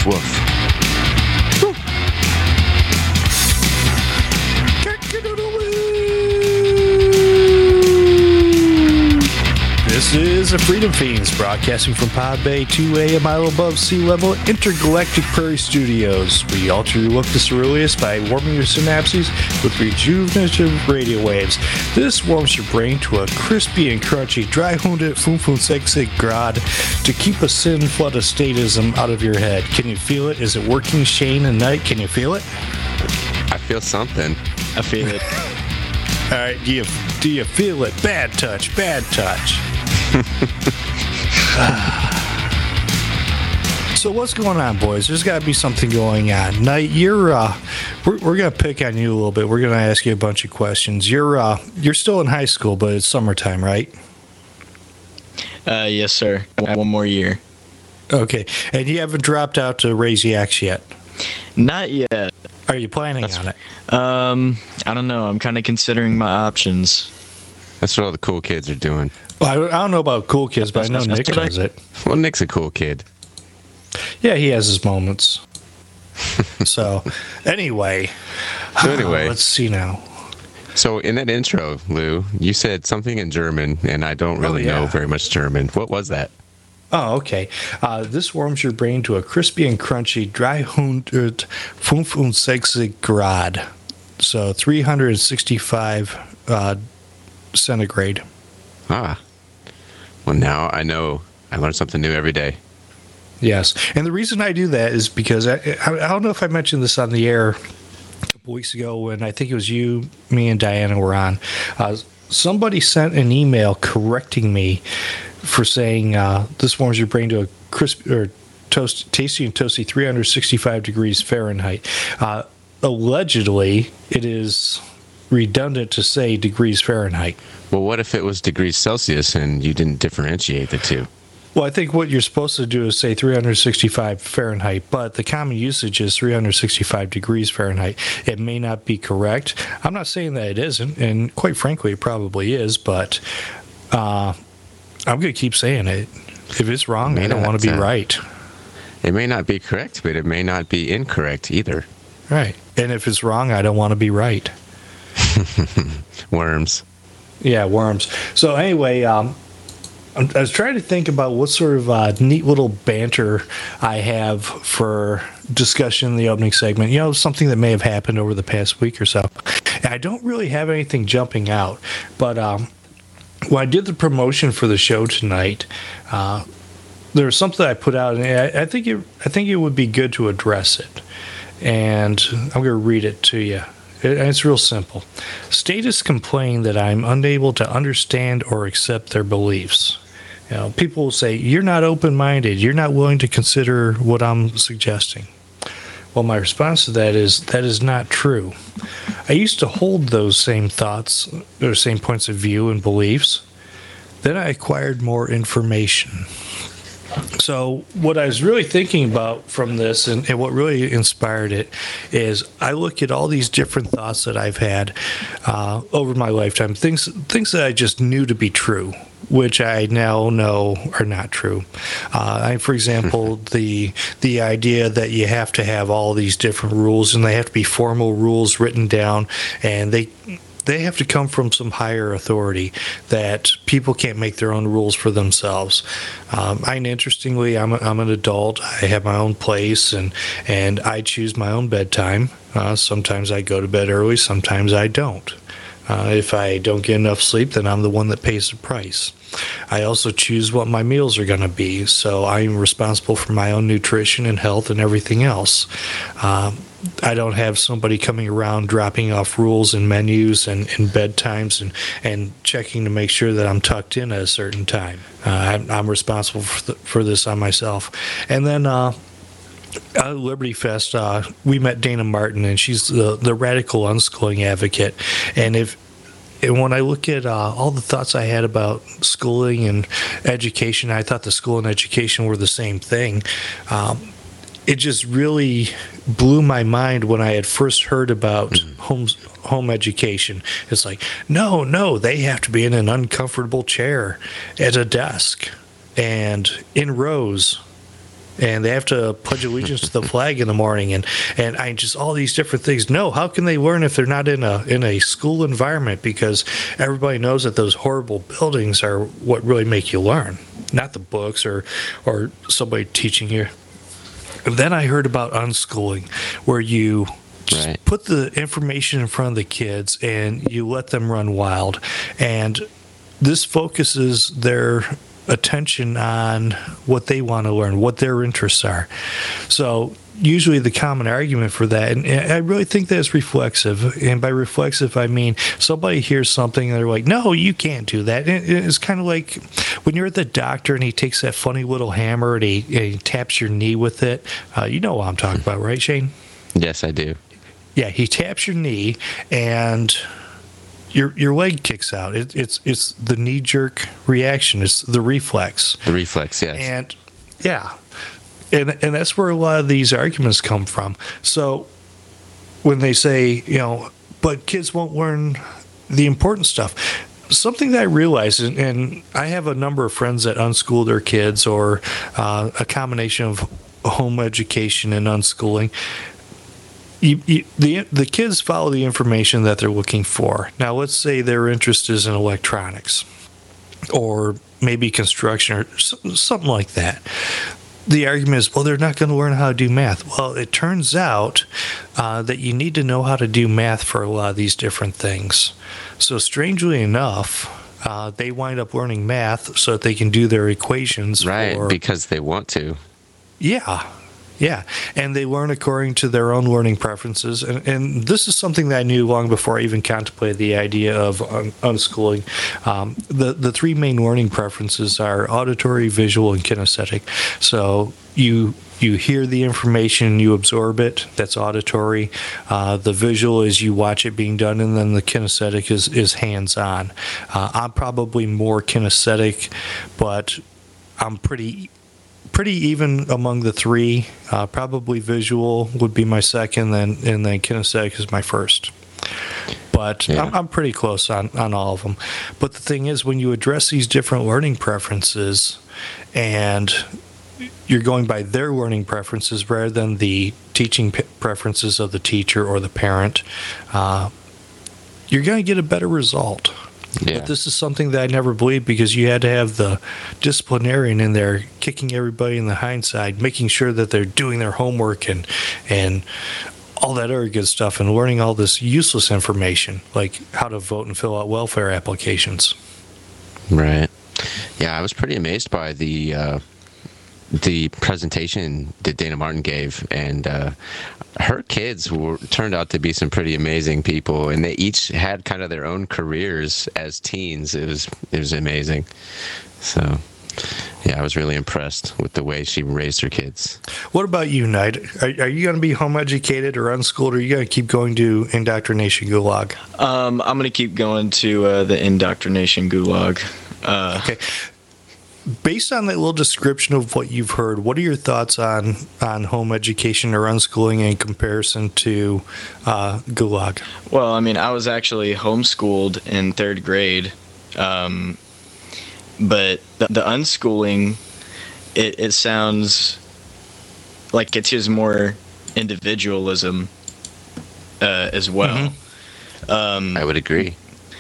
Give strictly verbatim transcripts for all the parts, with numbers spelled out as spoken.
Woof, woof. This is the Freedom Fiends, broadcasting from Pod Bay, two A, a mile above sea level, intergalactic prairie studios. We alter your look to ceruleus by warming your synapses with rejuvenative radio waves. This warms your brain to a crispy and crunchy, dry-hounded, fun-fun sexy grad to keep a sin flood of statism out of your head. Can you feel it? Is it working, Shane and Knight? Can you feel it? I feel something. I feel it. All right, do you, do you feel it? Bad touch, bad touch. So what's going on, boys? There's got to be something going on. Knight, you're uh, we're, we're gonna pick on you a little bit. We're gonna ask you a bunch of questions. You're uh, you're still in high school, but it's summertime, right? Uh, yes, sir. One more year. Okay, and you haven't dropped out to raise yaks yet. Not yet. Are you planning That's, on it? Um, I don't know. I'm kind of considering my options. That's what all the cool kids are doing. Well, I, I don't know about cool kids, but I know Nick That's what I- does it. Well, Nick's a cool kid. Yeah, he has his moments. So, anyway. So anyway. Let's see now. So in that intro, Lou, you said something in German, and I don't really Oh, yeah. know very much German. What was that? Oh, okay. Uh, this warms your brain to a crispy and crunchy dreihundert fünfundsechzig Grad. So three hundred sixty-five uh, centigrade. Ah. Well, now I know. I learn something new every day. Yes. And the reason I do that is because I, I, I don't know if I mentioned this on the air a couple weeks ago when I think it was you, me, and Diana were on. Uh, somebody sent an email correcting me for saying uh, this warms your brain to a crisp or toast, tasty and toasty three hundred sixty-five degrees Fahrenheit. Uh, allegedly, it is redundant to say degrees Fahrenheit. Well, what if it was degrees Celsius and you didn't differentiate the two? Well, I think what you're supposed to do is say three hundred sixty-five Fahrenheit, but the common usage is three hundred sixty-five degrees Fahrenheit. It may not be correct. I'm not saying that it isn't, and quite frankly, it probably is, but uh, I'm going to keep saying it. If it's wrong, I don't want to be uh, right. It may not be correct, but it may not be incorrect either. Right. And if it's wrong, I don't want to be right. Worms. Yeah, worms. So anyway, um, I'm, I was trying to think about what sort of uh, neat little banter I have for discussion in the opening segment. You know, something that may have happened over the past week or so. And I don't really have anything jumping out, but um, when I did the promotion for the show tonight, uh, there was something I put out, and I, I think it, I think it would be good to address it. And I'm going to read it to you. It, it's real simple. Statists complain that I'm unable to understand or accept their beliefs. You know, people will say, you're not open-minded. You're not willing to consider what I'm suggesting. Well, my response to that is, that is not true. I used to hold those same thoughts, or same points of view and beliefs. Then I acquired more information. So what I was really thinking about from this, and, and what really inspired it, is I look at all these different thoughts that I've had uh, over my lifetime, things things that I just knew to be true, which I now know are not true. Uh, I, for example, the the idea that you have to have all these different rules, and they have to be formal rules written down, and they they have to come from some higher authority, that people can't make their own rules for themselves. Um, and interestingly, I'm, a, I'm an adult. I have my own place, and, and I choose my own bedtime. Uh, sometimes I go to bed early, sometimes I don't. Uh, if I don't get enough sleep, then I'm the one that pays the price. I also choose what my meals are going to be, so I'm responsible for my own nutrition and health and everything else. Um, I don't have somebody coming around dropping off rules and menus and, and bedtimes and, and checking to make sure that I'm tucked in at a certain time. Uh, I'm, I'm responsible for, the, for this on myself. And then uh, at Liberty Fest, uh, we met Dana Martin, and she's the, the radical unschooling advocate. And if And when I look at uh, all the thoughts I had about schooling and education, I thought the school and education were the same thing. Um, it just really blew my mind when I had first heard about home, home education. It's like, no, no, they have to be in an uncomfortable chair at a desk and in rows and they have to pledge allegiance to the flag in the morning, and and I just all these different things. No, how can they learn if they're not in a in a school environment? Because everybody knows that those horrible buildings are what really make you learn, not the books or or somebody teaching you. And then I heard about unschooling, where you just Right. put the information in front of the kids and you let them run wild, and this focuses their attention on what they want to learn, what their interests are. So usually the common argument for that, and I really think that it's reflexive, and by reflexive I mean somebody hears something and they're like, no, you can't do that. And it's kind of like when you're at the doctor and he takes that funny little hammer and he, and he taps your knee with it. Uh, you know what I'm talking about, right, Shane? Yes, I do. Yeah, he taps your knee and your your leg kicks out. It, it's it's the knee jerk reaction. It's the reflex. The reflex, yes. And yeah, and and that's where a lot of these arguments come from. So when they say, you know, but kids won't learn the important stuff. Something that I realized, and, and I have a number of friends that unschool their kids, or uh, a combination of home education and unschooling. You, you, the the kids follow the information that they're looking for. Now, let's say their interest is in electronics, or maybe construction, or something like that. The argument is, well, they're not going to learn how to do math. Well, it turns out uh, that you need to know how to do math for a lot of these different things. So, strangely enough, uh, they wind up learning math so that they can do their equations. Right, for, because they want to. Yeah. Yeah, and they learn according to their own learning preferences. And, and this is something that I knew long before I even contemplated the idea of un- unschooling. Um, the, the three main learning preferences are auditory, visual, and kinesthetic. So you you hear the information, you absorb it. That's auditory. Uh, the visual is you watch it being done, and then the kinesthetic is, is hands-on. Uh, I'm probably more kinesthetic, but I'm pretty... pretty even among the three. Uh, probably visual would be my second, then and then kinesthetic is my first. But Yeah. I'm, I'm pretty close on, on all of them. But the thing is, when you address these different learning preferences, and you're going by their learning preferences rather than the teaching p- preferences of the teacher or the parent, uh, you're going to get a better result. Yeah. But this is something that I never believed, because you had to have the disciplinarian in there kicking everybody in the hindside, making sure that they're doing their homework and and all that other good stuff, and learning all this useless information, like how to vote and fill out welfare applications. Right. Yeah, I was pretty amazed by the uh, the presentation that Dana Martin gave, and uh, her kids were turned out to be some pretty amazing people, and they each had kind of their own careers as teens. It was it was amazing. So, yeah, I was really impressed with the way she raised her kids. What about you, Knight? Are, are you going to be home educated or unschooled, or are you going to keep going to indoctrination gulag? Um, I'm going to keep going to uh, the indoctrination gulag. Uh, Okay. Based on that little description of what you've heard, what are your thoughts on, on home education or unschooling in comparison to uh, gulag? Well, I mean, I was actually homeschooled in third grade, um, but the, the unschooling, it, it sounds like it teaches more individualism uh, as well. Um, I would agree.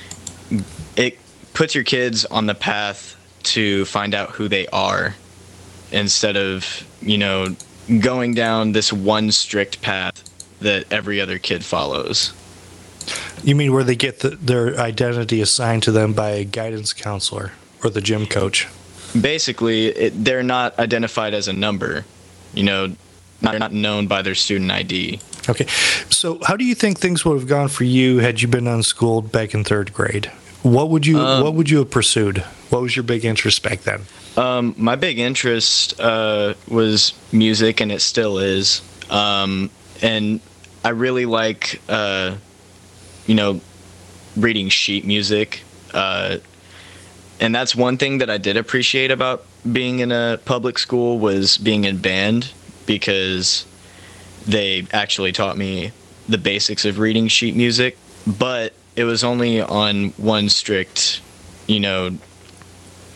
it puts your kids on the path to find out who they are, instead of, you know, going down this one strict path that every other kid follows. You mean where they get the, their identity assigned to them by a guidance counselor or the gym coach? Basically, it, they're not identified as a number, you know, they're not known by their student I D. Okay. So how do you think things would have gone for you had you been unschooled back in third grade? What would you Um, What would you have pursued? What was your big interest back then? Um, my big interest uh, was music, and it still is. Um, and I really like, uh, you know, reading sheet music. Uh, and that's one thing that I did appreciate about being in a public school, was being in band, because they actually taught me the basics of reading sheet music. But it was only on one strict, you know,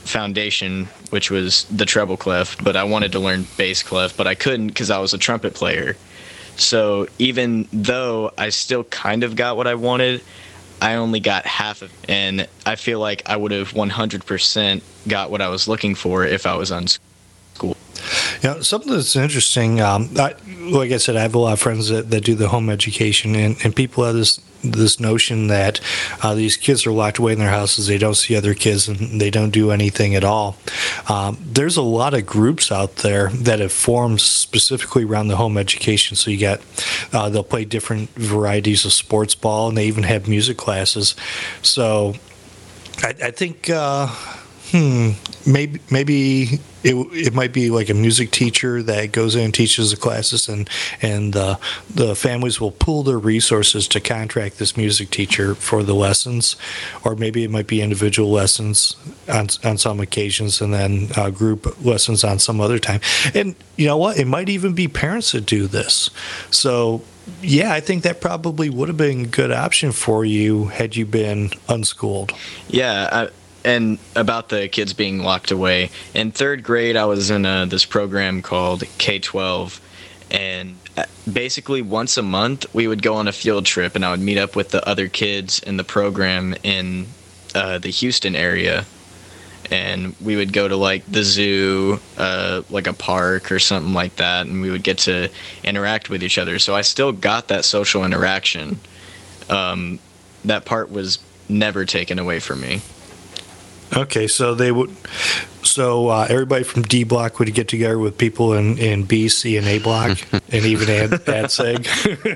foundation, which was the treble clef, but I wanted to learn bass clef, but I couldn't because I was a trumpet player. So even though I still kind of got what I wanted, I only got half of it. And I feel like I would have one hundred percent got what I was looking for if I was unschooled. You know, something that's interesting, um, I, like I said, I have a lot of friends that, that do the home education, and, and people have this this notion that uh, these kids are locked away in their houses, they don't see other kids, and they don't do anything at all. Um, there's a lot of groups out there that have formed specifically around the home education. So you got, uh, they'll play different varieties of sports ball, and they even have music classes. So I, I think... Uh, Hmm. Maybe maybe it it might be like a music teacher that goes in and teaches the classes, and and uh, the families will pool their resources to contract this music teacher for the lessons, or maybe it might be individual lessons on on some occasions, and then uh, group lessons on some other time. And you know what? It might even be parents that do this. So. Yeah, I think that probably would have been a good option for you had you been unschooled. Yeah, I, and about the kids being locked away. In third grade, I was in a, this program called K twelve, and basically once a month, we would go on a field trip, and I would meet up with the other kids in the program in uh, the Houston area. And we would go to like the zoo, uh, like a park or something like that, and we would get to interact with each other. So I still got that social interaction. Um, that part was never taken away from me. Okay, so they would, so uh, everybody from D block would get together with people in, in B, C, and A block, and even add, add seg.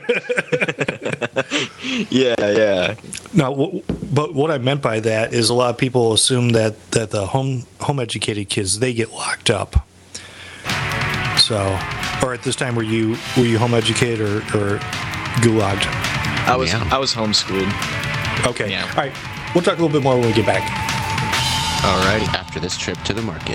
Yeah, yeah. Now, w- but what I meant by that is a lot of people assume that, that the home home educated kids, they get locked up. So, or at this time, were you were you home educated or, or gulagged? I was Yeah. I was homeschooled. Okay. Yeah. All right. We'll talk a little bit more when we get back. Alrighty. After this trip to the market.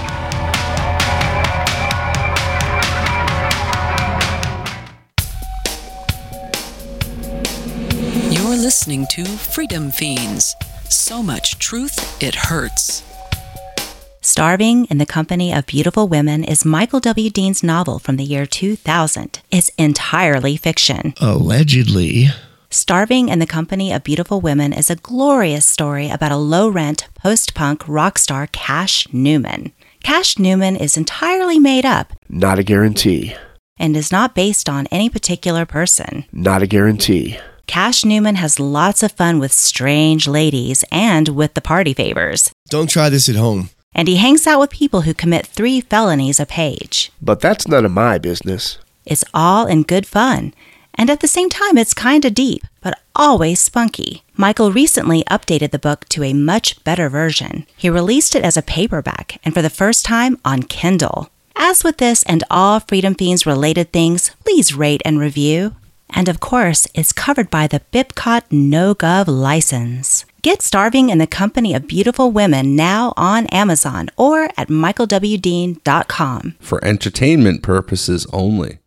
You're listening to Freedom Fiends. So much truth, it hurts. Starving in the Company of Beautiful Women is Michael W. Dean's novel from the year two thousand. It's entirely fiction. Allegedly. Starving in the Company of Beautiful Women is a glorious story about a low-rent, post-punk rock star, Cash Newman. Cash Newman is entirely made up Not a guarantee. and is not based on any particular person. Not a guarantee. Cash Newman has lots of fun with strange ladies and with the party favors. Don't try this at home. And he hangs out with people who commit three felonies a page. But that's none of my business. It's all in good fun. And at the same time, it's kinda deep, but always spunky. Michael recently updated the book to a much better version. He released it as a paperback, and for the first time on Kindle. As with this and all Freedom Fiends related things, please rate and review. And of course, it's covered by the BIPCOT NoGov license. Get Starving in the Company of Beautiful Women now on Amazon or at michael w dean dot com. For entertainment purposes only.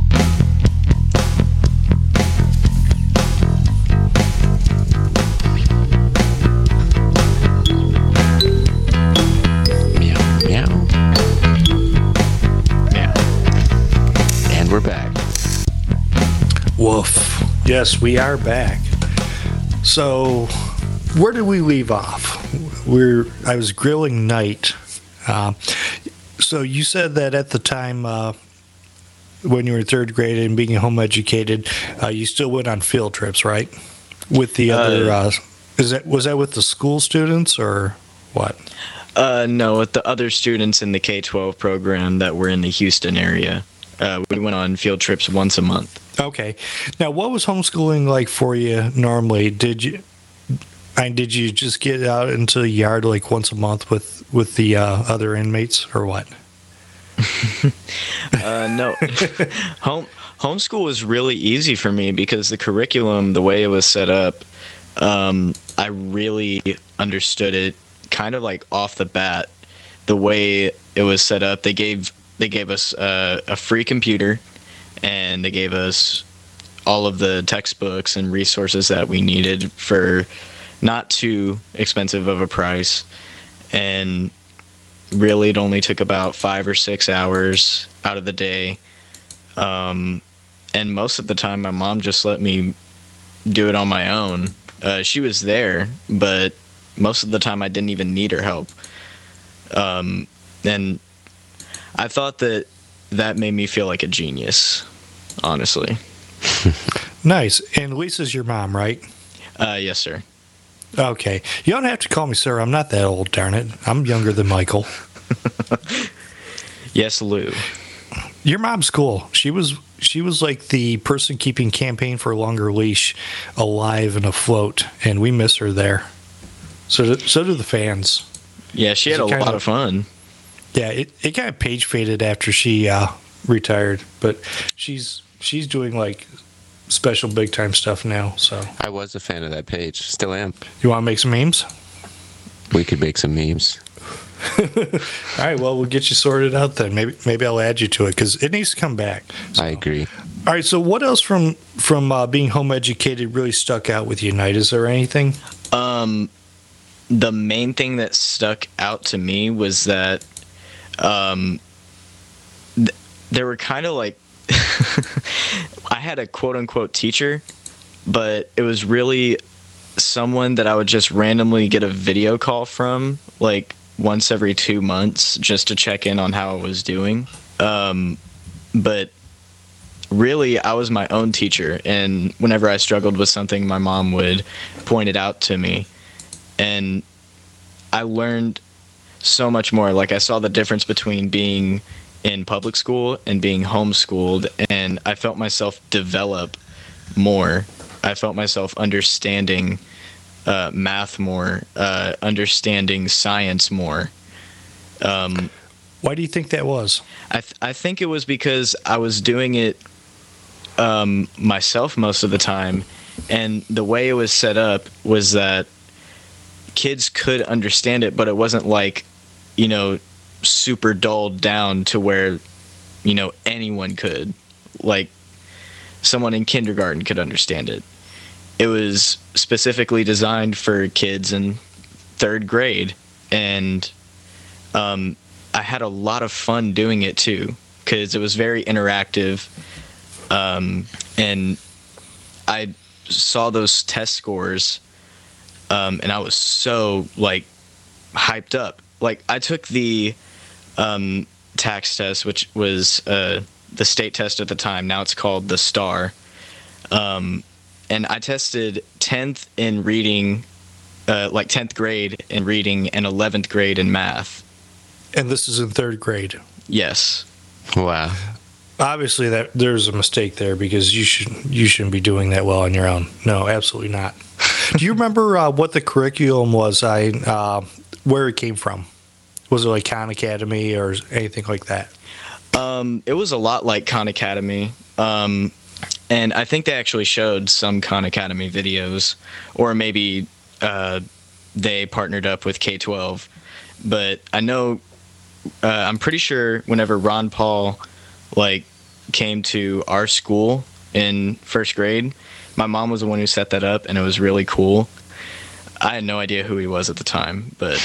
Meow, meow. Meow. And we're back. Woof. Yes, we are back. So, where did we leave off? We're I was grilling Knight. Uh, so you said that at the time uh, when you were third grade and being home educated, uh, you still went on field trips, right? With the other, uh, is that was that with the school students or what? Uh, no, with the other students in the K twelve program that were in the Houston area. Uh, we went on field trips once a month. Okay. Now, what was homeschooling like for you normally? Did you, I did you just get out into the yard like once a month with with the uh, other inmates, or what? Uh, no, home homeschool was really easy for me because the curriculum, the way it was set up, um, I really understood it kind of like off the bat. The way it was set up, they gave they gave us uh, a free computer, and they gave us all of the textbooks and resources that we needed for not too expensive of a price. and really it only took about five or six hours out of the day. Um, and most of the time, my mom just let me do it on my own. Uh, she was there, but most of the time I didn't even need her help. Um, and I thought that that made me feel like a genius, honestly. Nice. And Lisa's your mom, right? Uh, yes, sir. Okay. You don't have to call me sir. I'm not that old, darn it. I'm younger than Michael. Yes, Lou. Your mom's cool. She was she was like the person keeping Campaign for a Longer Leash alive and afloat, and we miss her there. So do, so do the fans. Yeah, she had a lot of fun. Yeah, it, it kind of page faded after she uh, retired, but she's she's doing like special big time stuff now. So I was a fan of that page. Still am. You want to make some memes? We could make some memes. All right, well, we'll get you sorted out then. Maybe maybe I'll add you to it because it needs to come back. So. I agree. All right, so what else from from uh, being home educated really stuck out with you, Knight? Is there anything? Um, the main thing that stuck out to me was that um, th- there were kind of like I had a quote unquote teacher, but it was really someone that I would just randomly get a video call from, like once every two months, just to check in on how I was doing. Um, but really, I was my own teacher, and whenever I struggled with something, my mom would point it out to me, and I learned so much more. Like, I saw the difference between being in public school and being homeschooled, and I felt myself develop more. I felt myself understanding uh, math more, uh, understanding science more. Um, Why do you think that was? I th- I think it was because I was doing it um, myself most of the time, and the way it was set up was that kids could understand it, but it wasn't like, you know, super dulled down to where, you know, anyone could. Like, someone in kindergarten could understand it. It was specifically designed for kids in third grade, and um, I had a lot of fun doing it too, because it was very interactive, um, and I saw those test scores, um, and I was so, like, hyped up. Like, I took the um, tax test, which was uh, the state test at the time. Now it's called the STAR. Um, and I tested tenth in reading, uh, like tenth grade in reading, and eleventh grade in math. And this is in third grade. Yes. Wow. Obviously, that there's a mistake there, because you should you shouldn't be doing that well on your own. No, absolutely not. Do you remember uh, what the curriculum was? I uh, where it came from? Was it like Khan Academy or anything like that? Um, it was a lot like Khan Academy. Um, and I think they actually showed some Khan Academy videos, or maybe uh, they partnered up with K twelve. But I know, uh, I'm pretty sure whenever Ron Paul, like, came to our school in first grade, my mom was the one who set that up, and it was really cool. I had no idea who he was at the time, but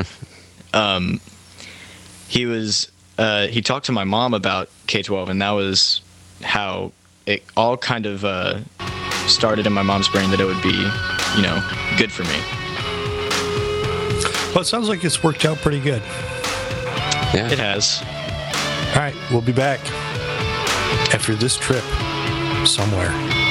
um, he was, uh, he talked to my mom about K twelve, and that was how it all kind of uh, started in my mom's brain that it would be, you know, good for me. Well, it sounds like it's worked out pretty good. Yeah. It has. All right, we'll be back after this trip somewhere.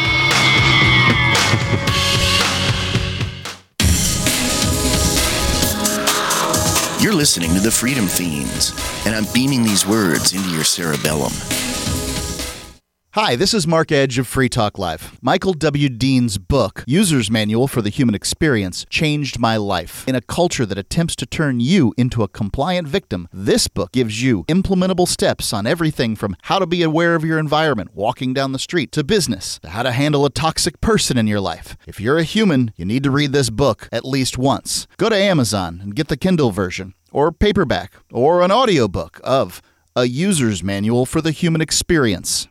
You're listening to the Freedom Fiends, and I'm beaming these words into your cerebellum. Hi, this is Mark Edge of Free Talk Live. Michael W. Dean's book, User's Manual for the Human Experience, changed my life. In a culture that attempts to turn you into a compliant victim, this book gives you implementable steps on everything from how to be aware of your environment walking down the street to business, to how to handle a toxic person in your life. If you're a human, you need to read this book at least once. Go to Amazon and get the Kindle version, or paperback, or an audiobook of A User's Manual for the Human Experience.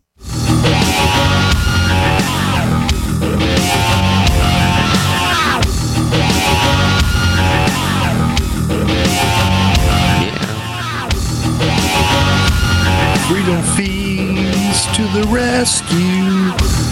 rescue.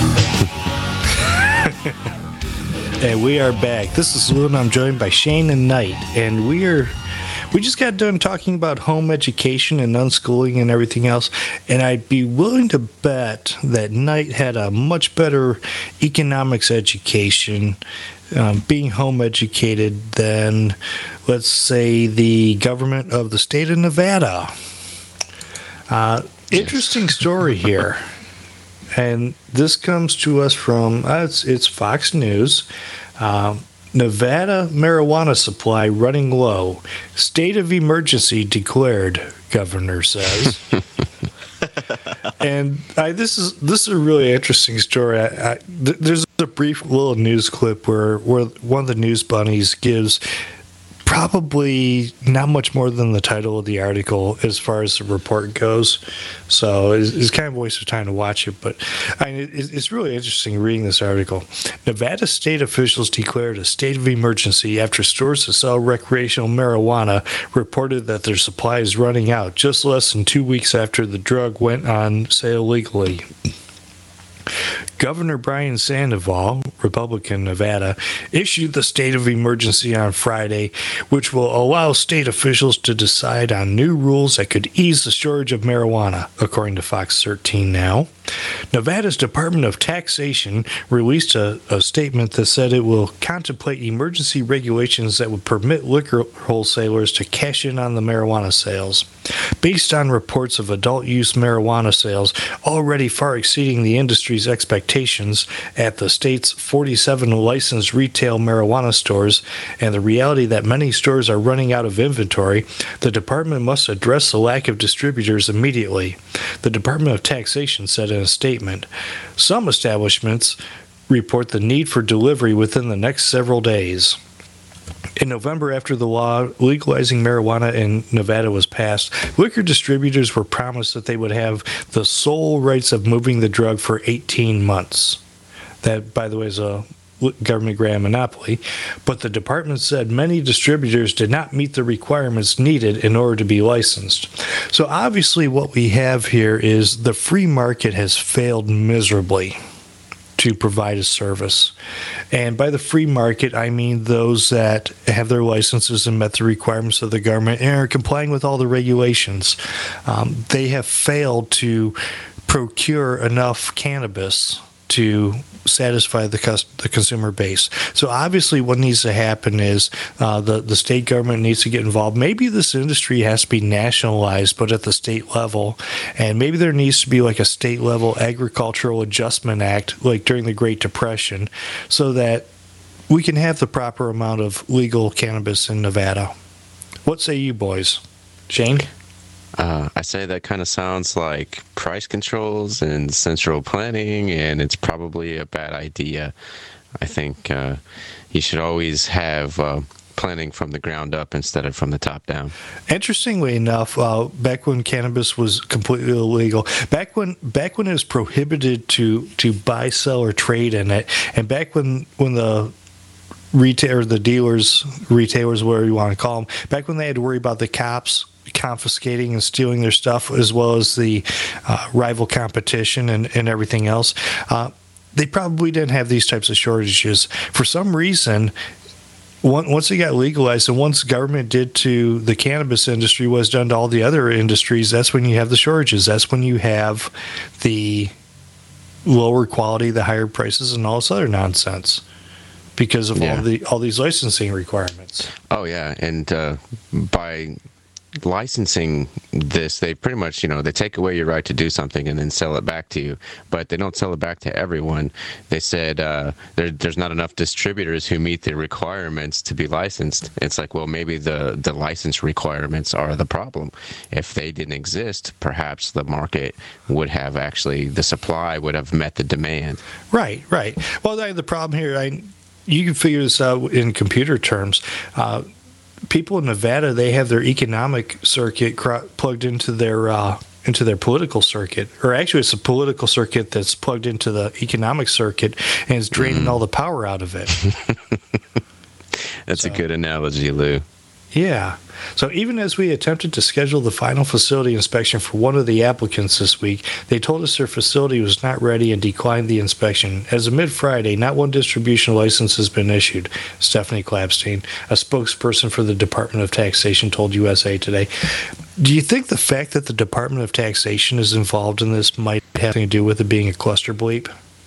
And we are back. This is Lou, and I'm joined by Shane and Knight, and we are we just got done talking about home education and unschooling and everything else, and I'd be willing to bet that Knight had a much better economics education, um, being home educated, than, let's say, the government of the state of Nevada. Uh, interesting story here. And this comes to us from, uh, it's, it's Fox News. Um, Nevada marijuana supply running low. State of emergency declared, governor says. And I, this is this is a really interesting story. I, I, th- there's a brief little news clip where, where one of the news bunnies gives probably not much more than the title of the article as far as the report goes. So it's, it's kind of a waste of time to watch it. But I mean, it, it's really interesting reading this article. Nevada state officials declared a state of emergency after stores that sell recreational marijuana reported that their supply is running out just less than two weeks after the drug went on sale legally. Governor Brian Sandoval, Republican Nevada, issued the state of emergency on Friday, which will allow state officials to decide on new rules that could ease the shortage of marijuana, according to Fox thirteen Now. Nevada's Department of Taxation released a, a statement that said it will contemplate emergency regulations that would permit liquor wholesalers to cash in on the marijuana sales. Based on reports of adult use marijuana sales already far exceeding the industry's expectations at the state's forty-seven licensed retail marijuana stores, and the reality that many stores are running out of inventory, the department must address the lack of distributors immediately. The Department of Taxation said in a statement, some establishments report the need for delivery within the next several days. In November, after the law legalizing marijuana in Nevada was passed, liquor distributors were promised that they would have the sole rights of moving the drug for eighteen months. That, by the way, is a government grant monopoly. But the department said many distributors did not meet the requirements needed in order to be licensed. So obviously what we have here is the free market has failed miserably to provide a service. And by the free market, I mean those that have their licenses and met the requirements of the government and are complying with all the regulations. Um, they have failed to procure enough cannabis to satisfy the cus- the consumer base. So obviously what needs to happen is uh, the, the state government needs to get involved. Maybe this industry has to be nationalized, but at the state level. And maybe there needs to be like a state level agricultural adjustment act, like during the Great Depression, so that we can have the proper amount of legal cannabis in Nevada. What say you boys? Shane? Uh, I say that kind of sounds like price controls and central planning, and it's probably a bad idea. I think uh, you should always have uh, planning from the ground up instead of from the top down. Interestingly enough, uh, back when cannabis was completely illegal, back when back when it was prohibited to, to buy, sell, or trade in it, and back when, when the retailer, the dealers, retailers, whatever you want to call them, back when they had to worry about the cops confiscating and stealing their stuff, as well as the uh, rival competition and, and everything else, uh, they probably didn't have these types of shortages. For some reason, once it got legalized and once government did to the cannabis industry was done to all the other industries, that's when you have the shortages. That's when you have the lower quality, the higher prices, and all this other nonsense because of yeah. all the all these licensing requirements. Oh, yeah. And uh, by licensing this, they pretty much, you know, they take away your right to do something and then sell it back to you, but they don't sell it back to everyone. They said uh, there, there's not enough distributors who meet the requirements to be licensed. It's like, well, maybe the, the license requirements are the problem. If they didn't exist, perhaps the market would have actually, the supply would have met the demand. Right, right. Well, the problem here, I, you can figure this out in computer terms. Uh, People in Nevada, they have their economic circuit cr- plugged into their uh, into their political circuit, or actually, it's a political circuit that's plugged into the economic circuit, and it's draining mm. all the power out of it. That's so, a good analogy, Lou. Yeah. So even as we attempted to schedule the final facility inspection for one of the applicants this week, they told us their facility was not ready and declined the inspection. As of mid-Friday, not one distribution license has been issued, Stephanie Klapstein, a spokesperson for the Department of Taxation, told U S A Today. Do you think the fact that the Department of Taxation is involved in this might have to do with it being a cluster bleep?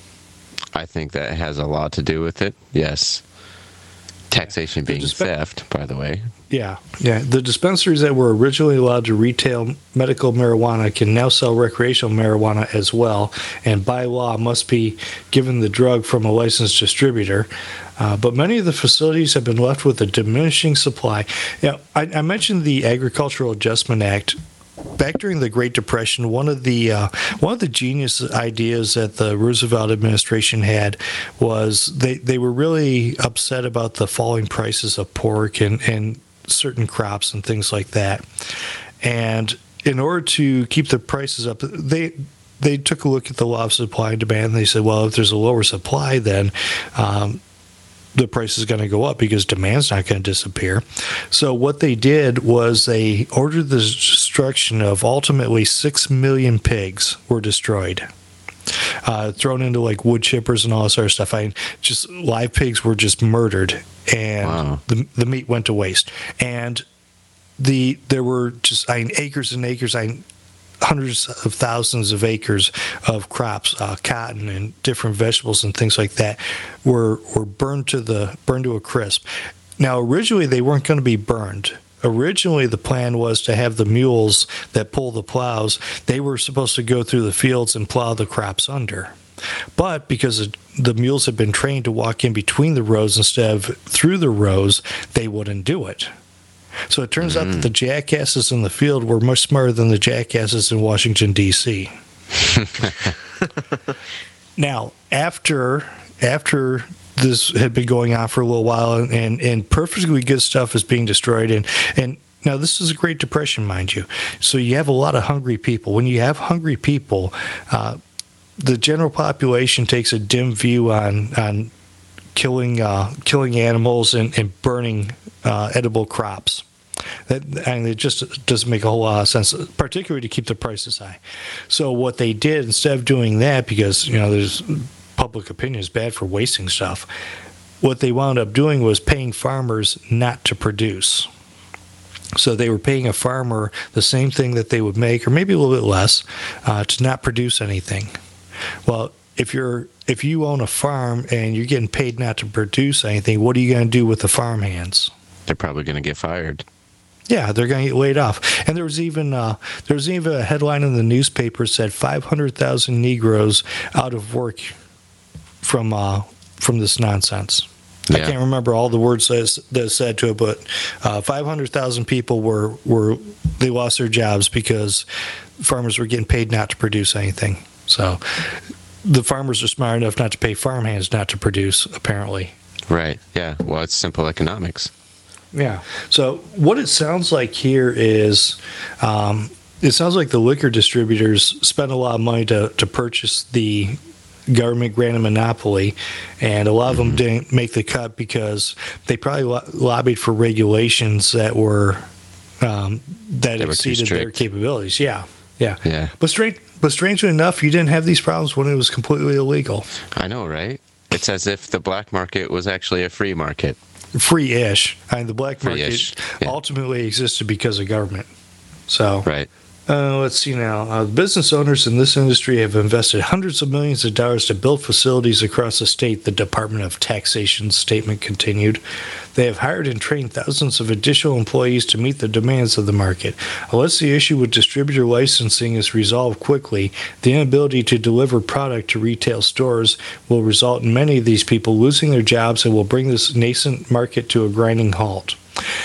I think that has a lot to do with it, yes. Taxation being disp- theft, by the way. Yeah, yeah. The dispensaries that were originally allowed to retail medical marijuana can now sell recreational marijuana as well, and by law must be given the drug from a licensed distributor. Uh, but many of the facilities have been left with a diminishing supply. You know, I, I mentioned the Agricultural Adjustment Act. Back during the Great Depression, one of the uh, one of the genius ideas that the Roosevelt administration had was they, they were really upset about the falling prices of pork and, and certain crops and things like that. And in order to keep the prices up, they they took a look at the law of supply and demand. And they said, well, if there's a lower supply, then um, the price is going to go up because demand's not going to disappear. So what they did was they ordered the destruction of ultimately six million pigs were destroyed, uh, thrown into like wood chippers and all this other stuff. I mean, just live pigs were just murdered, and wow. the the meat went to waste. And the there were just I mean acres and acres. I mean, hundreds of thousands of acres of crops, uh, cotton and different vegetables and things like that, were were burned to the burned to a crisp. Now, originally they weren't going to be burned. Originally, the plan was to have the mules that pull the plows. They were supposed to go through the fields and plow the crops under. But because the mules had been trained to walk in between the rows instead of through the rows, they wouldn't do it. So it turns mm-hmm. out that the jackasses in the field were much smarter than the jackasses in Washington, D C Now, after after this had been going on for a little while, and, and perfectly good stuff is being destroyed, and, and now this is a Great Depression, mind you. So you have a lot of hungry people. When you have hungry people, uh, the general population takes a dim view on on killing uh, killing animals and, and burning uh, edible crops. That, and it just doesn't make a whole lot of sense, particularly to keep the prices high. So what they did, instead of doing that, because you know there's public opinion is bad for wasting stuff, what they wound up doing was paying farmers not to produce. So they were paying a farmer the same thing that they would make, or maybe a little bit less, uh, to not produce anything. Well, if you're if you own a farm and you're getting paid not to produce anything, what are you going to do with the farm hands? They're probably going to get fired. Yeah, they're going to get laid off. And there was even uh, there was even a headline in the newspaper that said five hundred thousand Negroes out of work from uh, from this nonsense. Yeah. I can't remember all the words that that said to it, but uh, five hundred thousand people were were they lost their jobs because farmers were getting paid not to produce anything. So the farmers are smart enough not to pay farmhands not to produce, apparently. Right. Yeah. Well, it's simple economics. Yeah. So what it sounds like here is, um, it sounds like the liquor distributors spent a lot of money to, to purchase the government granted monopoly, and a lot of them didn't make the cut because they probably lo- lobbied for regulations that were um, that they exceeded their capabilities. Yeah. Yeah. Yeah. But strange, but strangely enough, you didn't have these problems when it was completely illegal. I know, right? It's as if the black market was actually a free market. Free-ish. I mean, the black Free-ish. market Yeah. ultimately existed because of government. So, right. Uh, let's see now. Uh, business owners in this industry have invested hundreds of millions of dollars to build facilities across the state, the Department of Taxation's statement continued. They have hired and trained thousands of additional employees to meet the demands of the market. Unless the issue with distributor licensing is resolved quickly, the inability to deliver product to retail stores will result in many of these people losing their jobs and will bring this nascent market to a grinding halt.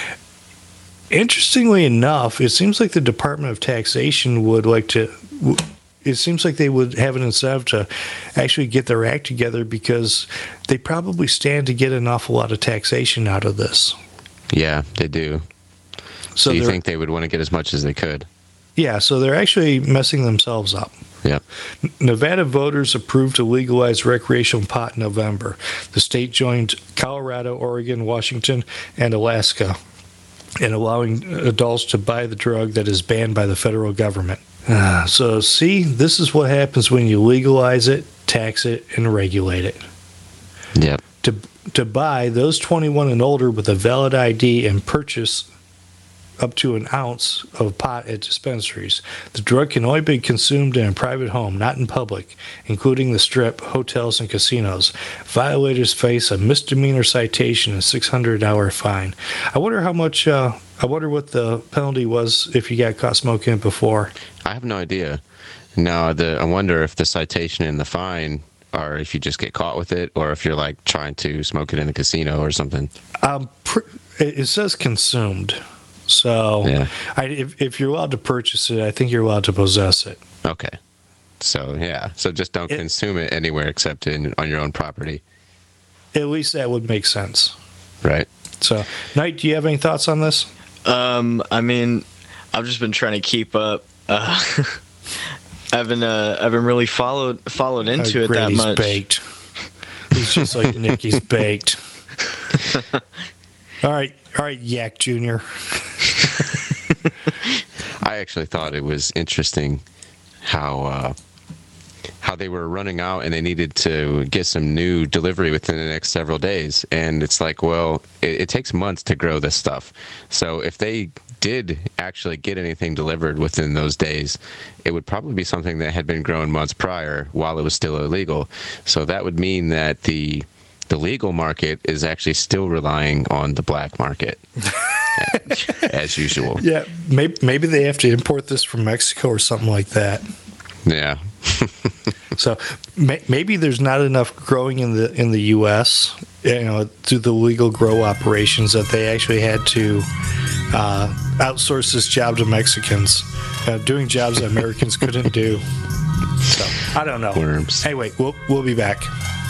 Interestingly enough, it seems like the Department of Taxation would like to, it seems like they would have an incentive to actually get their act together because they probably stand to get an awful lot of taxation out of this. Yeah, they do. So, so you think they would want to get as much as they could? Yeah, so they're actually messing themselves up. Yeah. Nevada voters approved to legalize recreational pot in November. The state joined Colorado, Oregon, Washington, and Alaska and allowing adults to buy the drug that is banned by the federal government. Uh, so, see, this is what happens when you legalize it, tax it, and regulate it. Yep. To to buy, those twenty-one and older with a valid I D and purchase up to an ounce of pot at dispensaries. The drug can only be consumed in a private home, not in public, including the Strip, hotels, and casinos. Violators face a misdemeanor citation and six hundred dollars fine. I wonder how much, uh, I wonder what the penalty was if you got caught smoking it before. I have no idea. Now, the, I wonder if the citation and the fine are if you just get caught with it, or if you're like trying to smoke it in a casino or something. Um, pr- it says consumed. So, yeah. I, if, if you're allowed to purchase it, I think you're allowed to possess it. Okay. So, yeah. So just don't it, consume it anywhere except in on your own property. At least that would make sense. Right. So, Knight, do you have any thoughts on this? Um, I mean, I've just been trying to keep up. Uh, I haven't, uh, I haven't really followed followed into oh, it that he's much. Baked. He's just like Nick. He's baked. All right, all right, Yak Junior I actually thought it was interesting how uh, how they were running out and they needed to get some new delivery within the next several days. And it's like, well, it, it takes months to grow this stuff. So if they did actually get anything delivered within those days, it would probably be something that had been grown months prior while it was still illegal. So that would mean that the the legal market is actually still relying on the black market. As usual. Yeah, maybe, maybe they have to import this from Mexico or something like that. Yeah. So may, maybe there's not enough growing in the in the U S, you know, through the legal grow operations that they actually had to uh, outsource this job to Mexicans, uh, doing jobs that Americans couldn't do. So I don't know. Worms. Anyway, we'll we'll be back.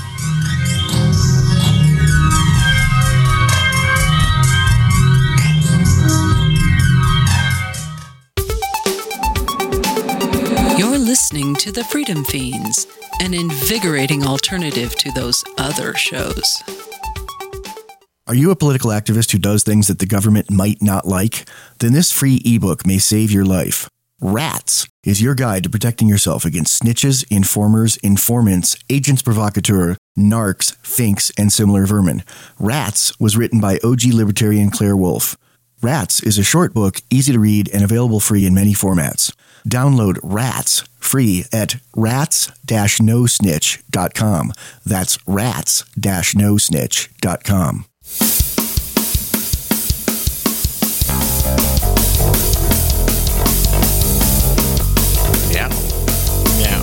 Listening to the Freedom Fiends, an invigorating alternative to those other shows. Are you a political activist who does things that the government might not like? Then this free ebook may save your life. Rats is your guide to protecting yourself against snitches, informers, informants, agents provocateur, narcs, finks, and similar vermin. Rats was written by O G libertarian Claire Wolfe. Rats is a short book, easy to read, and available free in many formats. Download Rats free at rats dash no snitch dot com. That's rats dash no snitch dot com. Yeah. Yeah.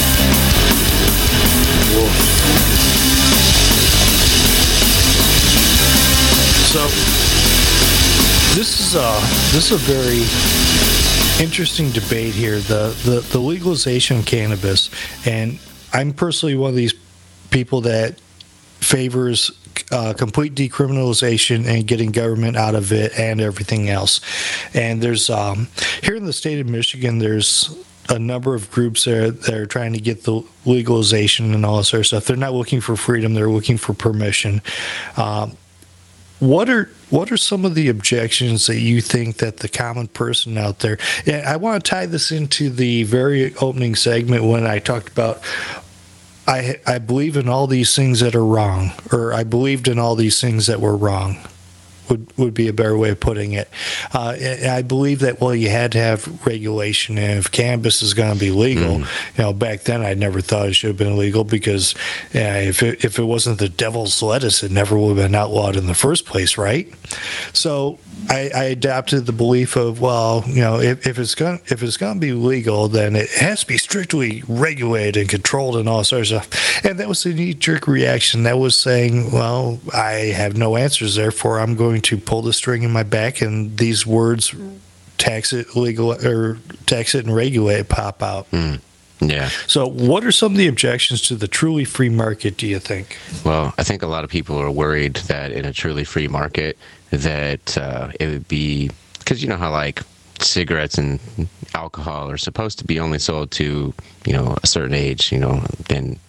So this is a this is a very interesting debate here, the, the, the legalization of cannabis. And I'm personally one of these people that favors uh, complete decriminalization and getting government out of it and everything else. And there's, um, here in the state of Michigan, there's a number of groups that are, that are trying to get the legalization and all this other stuff. They're not looking for freedom, they're looking for permission. Um, What are what are some of the objections that you think that the common person out there? Yeah, I want to tie this into the very opening segment when I talked about I I believe in all these things that are wrong, or I believed in all these things that were wrong. Would would be a better way of putting it. Uh, I believe that, well, you had to have regulation, and if cannabis is going to be legal, mm. you know, back then I never thought it should have been illegal because yeah, if it, if it wasn't the devil's lettuce, it never would have been outlawed in the first place, right? So I, I adopted the belief of, well, you know, if, if it's going if it's going to be legal, then it has to be strictly regulated and controlled and all sorts of stuff. And that was a knee-jerk reaction. That was saying, well, I have no answers, therefore I'm going to pull the string in my back, and these words, tax it, legal, or tax it and regulate it, pop out. Mm. Yeah. So what are some of the objections to the truly free market, do you think? Well, I think a lot of people are worried that in a truly free market that uh, it would be, because you know how like cigarettes and alcohol are supposed to be only sold to, you know, a certain age, you know, then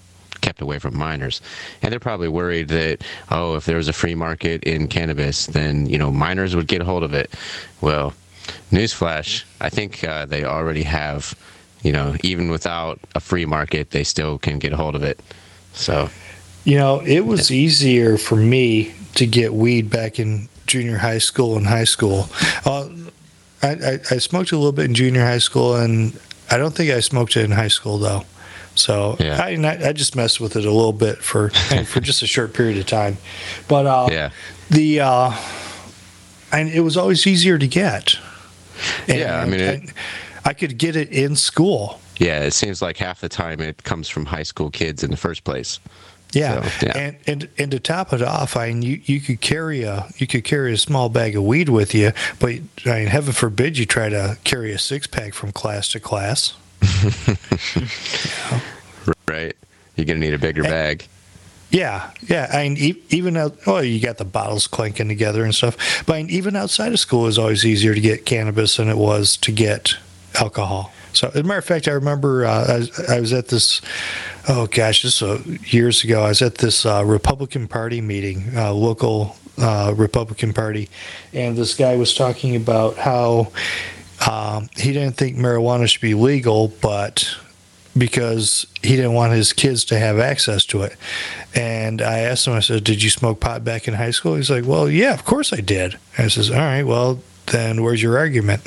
kept away from minors. And they're probably worried that, oh, if there was a free market in cannabis, then, you know, minors would get a hold of it. Well, newsflash, I think uh, they already have, you know, even without a free market, they still can get a hold of it. So, you know, it was yeah. easier for me to get weed back in junior high school and high school. Uh, I, I, I smoked a little bit in junior high school, and I don't think I smoked it in high school, though. So yeah. I, I just messed with it a little bit for for just a short period of time. But uh, yeah. the uh, and it was always easier to get. And yeah, I mean, it, I, I could get it in school. Yeah, it seems like half the time it comes from high school kids in the first place. Yeah, so, yeah. and and and to top it off, I mean, you, you could carry a you could carry a small bag of weed with you, but I mean, heaven forbid you try to carry a six pack from class to class. you know? Right, you're gonna need a bigger and, bag. Yeah, yeah. I mean, even out, oh, you got the bottles clanking together and stuff. But I mean, even outside of school, it was always easier to get cannabis than it was to get alcohol. So, as a matter of fact, I remember uh, I, was, I was at this, oh gosh, this was uh, years ago. I was at this uh, Republican Party meeting, uh, local uh, Republican Party, and this guy was talking about how um, he didn't think marijuana should be legal, but because he didn't want his kids to have access to it. And I asked him, I said, did you smoke pot back in high school? He's like, well, yeah, of course I did. And I says, all right, well, then where's your argument?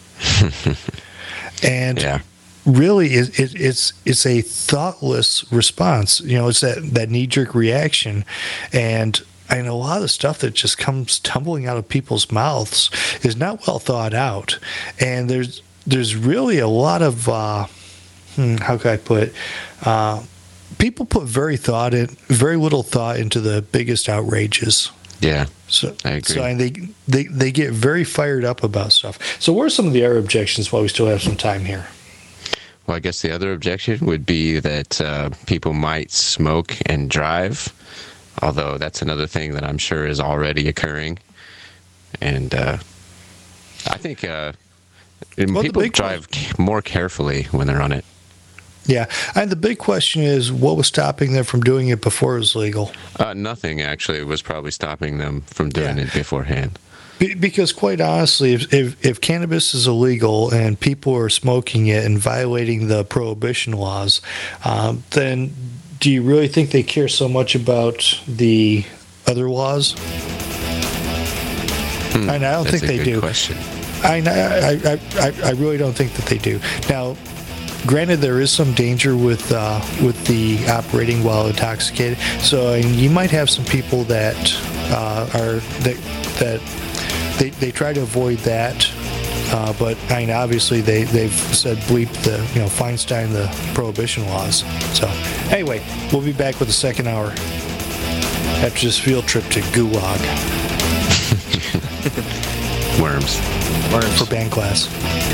And yeah. really, it, it, it's it's a thoughtless response. You know, it's that, that knee-jerk reaction. And I mean, a lot of the stuff that just comes tumbling out of people's mouths is not well thought out. And there's there's really a lot of, uh, hmm, how can I put it? Uh, people put very thought in, very little thought into the biggest outrages. Yeah, so I agree. So and they, they they get very fired up about stuff. So what are some of the other objections while we still have some time here? Well, I guess the other objection would be that uh, people might smoke and drive, although that's another thing that I'm sure is already occurring. And uh, I think uh, well, people drive one, more carefully when they're on it. Yeah, and the big question is, what was stopping them from doing it before it was legal? Uh, nothing, actually, was probably stopping them from doing yeah. it beforehand. Be- because, quite honestly, if, if if cannabis is illegal and people are smoking it and violating the prohibition laws, um, then do you really think they care so much about the other laws? Hmm, I, I don't think they do. Question. I, I I I really don't think that they do. Now, granted, there is some danger with uh, with the operating while intoxicated. So I mean, you might have some people that uh, are that that they they try to avoid that. Uh, but I mean, obviously, they they've said bleep the you know Feinstein the prohibition laws. So anyway, we'll be back with the second hour after this field trip to Gulag. Worms. Worms for band class.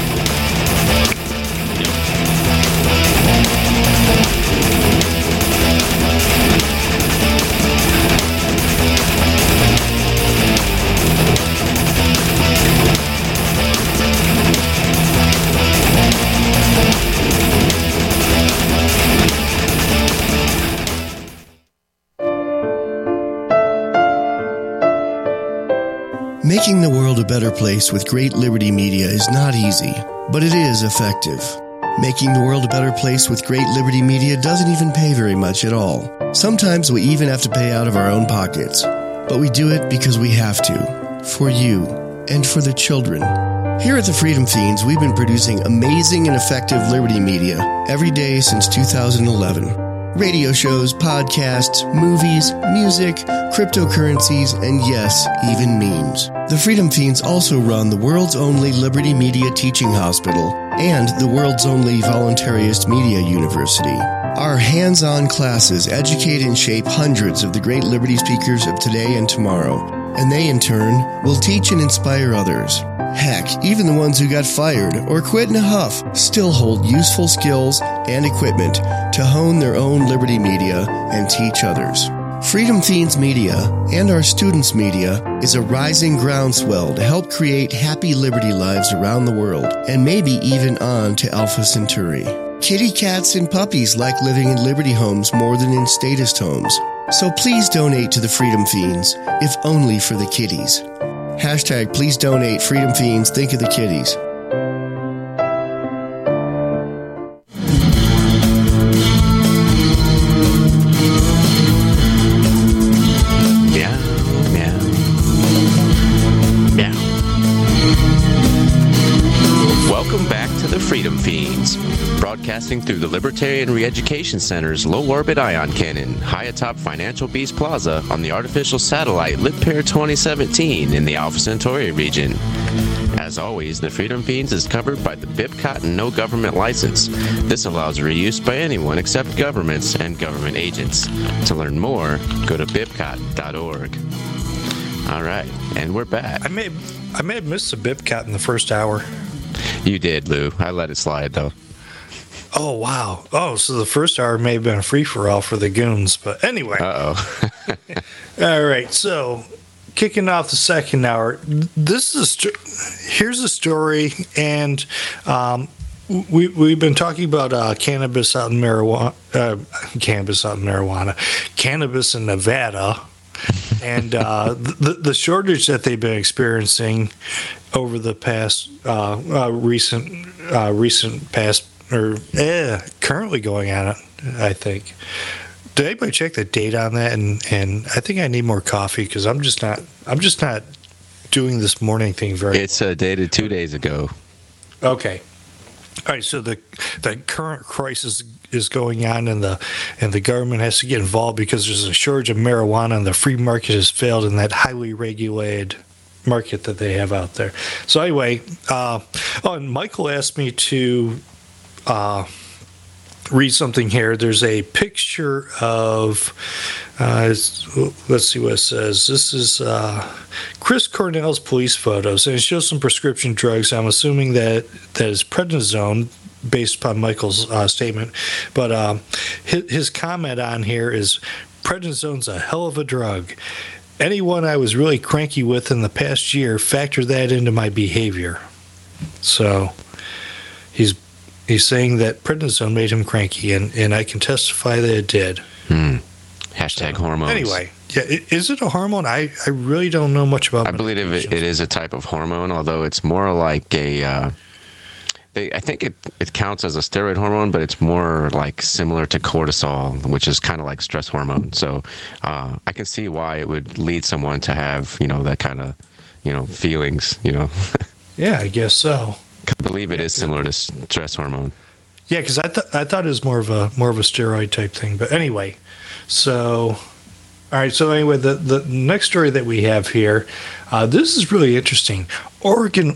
Making the world a better place with Great Liberty Media is not easy, but it is effective. Making the world a better place with Great Liberty Media doesn't even pay very much at all. Sometimes we even have to pay out of our own pockets, but we do it because we have to, for you, and for the children. Here at the Freedom Fiends, we've been producing amazing and effective Liberty Media every day since two thousand eleven. Radio shows, podcasts, movies, music, cryptocurrencies, and yes, even memes. The Freedom Fiends also run the world's only Liberty Media Teaching Hospital and the world's only voluntarist media university. Our hands-on classes educate and shape hundreds of the great Liberty speakers of today and tomorrow, and they, in turn, will teach and inspire others. Heck, even the ones who got fired or quit in a huff still hold useful skills and equipment to hone their own Liberty Media and teach others. Freedom Fiends Media and our students' media is a rising groundswell to help create happy Liberty lives around the world and maybe even on to Alpha Centauri. Kitty cats and puppies like living in Liberty Homes more than in statist homes. So please donate to the Freedom Fiends, if only for the kitties. Hashtag please donate Freedom Fiends, think of the kitties. Freedom Fiends, broadcasting through the Libertarian Re-Education Center's low-orbit ion cannon, high atop Financial Beast Plaza on the artificial satellite LitPair twenty seventeen in the Alpha Centauri region. As always, the Freedom Fiends is covered by the BIPCOT and no government license. This allows reuse by anyone except governments and government agents. To learn more, go to bipcot dot org. All right, and we're back. I may, I may have missed the BIPCOT in the first hour. You did, Lou. I let it slide, though. Oh, wow. Oh, so the first hour may have been a free-for-all for the goons. But anyway. Uh-oh. All right. So, kicking off the second hour, this is a st- here's a story, and um, we, we've been talking about uh, cannabis out in marijuana, uh, cannabis out in marijuana, cannabis in Nevada, and uh, the, the shortage that they've been experiencing over the past uh, uh, recent uh, recent past or eh, currently going on, I think. Did anybody check the date on that? And and I think I need more coffee because I'm just not I'm just not doing this morning thing very. It's uh, dated two days ago. Okay. All right. So the the current crisis is going on, and the and the government has to get involved because there's a shortage of marijuana, and the free market has failed in that highly regulated market that they have out there. So anyway, uh, oh, and Michael asked me to uh, read something here. There's a picture of, uh, let's see what it says. This is uh, Chris Cornell's police photos, and it shows some prescription drugs. I'm assuming that that is prednisone, based upon Michael's uh, statement. But um, his, his comment on here is, prednisone's a hell of a drug. Anyone I was really cranky with in the past year, factor that into my behavior. So he's he's saying that prednisone made him cranky, and, and I can testify that it did. Hmm. Hashtag so, hormones. Anyway, yeah, is it a hormone? I, I really don't know much about. I believe it, it is a type of hormone, although it's more like a. Uh, they, I think it, it counts as a steroid hormone, but it's more like similar to cortisol, which is kind of like stress hormone. So uh, I can see why it would lead someone to have, you know, that kind of, you know, feelings, you know. Yeah, I guess so. I believe it is similar to stress hormone. Yeah, because I thought I thought it was more of a more of a steroid type thing. But anyway, so all right. So anyway, the the next story that we have here, uh, this is really interesting. Oregon.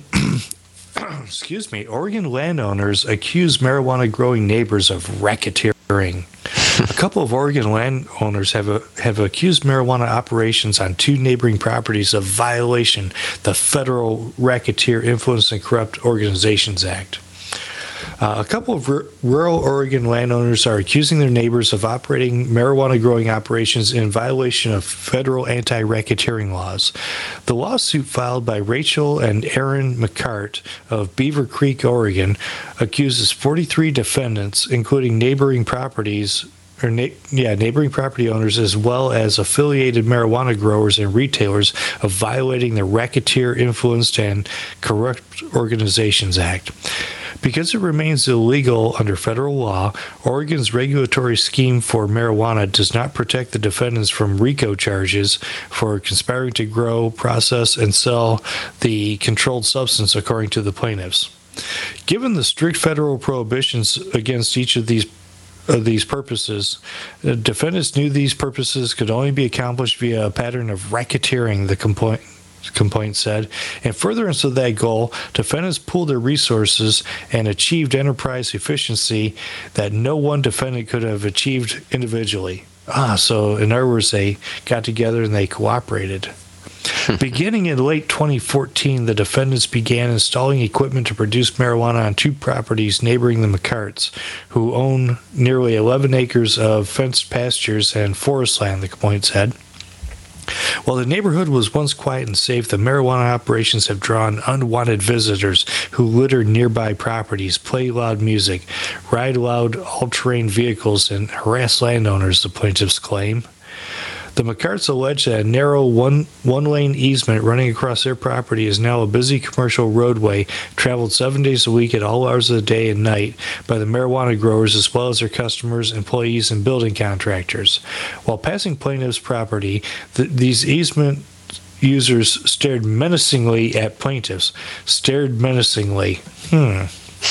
Excuse me. Oregon landowners accuse marijuana growing neighbors of racketeering. A couple of Oregon landowners have a, have accused marijuana operations on two neighboring properties of violation the Federal Racketeer Influence and Corrupt Organizations Act. Uh, a couple of r- rural Oregon landowners are accusing their neighbors of operating marijuana growing operations in violation of federal anti-racketeering laws. The lawsuit filed by Rachel and Aaron McCart of Beaver Creek, Oregon, accuses forty-three defendants, including neighboring properties or na- yeah, neighboring property owners as well as affiliated marijuana growers and retailers of violating the Racketeer Influenced and Corrupt Organizations Act. Because it remains illegal under federal law, Oregon's regulatory scheme for marijuana does not protect the defendants from RICO charges for conspiring to grow, process, and sell the controlled substance, according to the plaintiffs. Given the strict federal prohibitions against each of these of these purposes, the defendants knew these purposes could only be accomplished via a pattern of racketeering, the complaint complaint said. In furtherance of that goal, defendants pooled their resources and achieved enterprise efficiency that no one defendant could have achieved individually. Ah, so in other words, they got together and they cooperated. Beginning in late twenty fourteen, the defendants began installing equipment to produce marijuana on two properties neighboring the McCarts, who own nearly eleven acres of fenced pastures and forest land, the complaint said. While the neighborhood was once quiet and safe, the marijuana operations have drawn unwanted visitors who litter nearby properties, play loud music, ride loud all-terrain vehicles, and harass landowners, the plaintiffs claim. The McCarts allege that a narrow one, one-lane easement running across their property is now a busy commercial roadway traveled seven days a week at all hours of the day and night by the marijuana growers as well as their customers, employees, and building contractors. While passing plaintiffs' property, th- these easement users stared menacingly at plaintiffs. Stared menacingly. Hmm.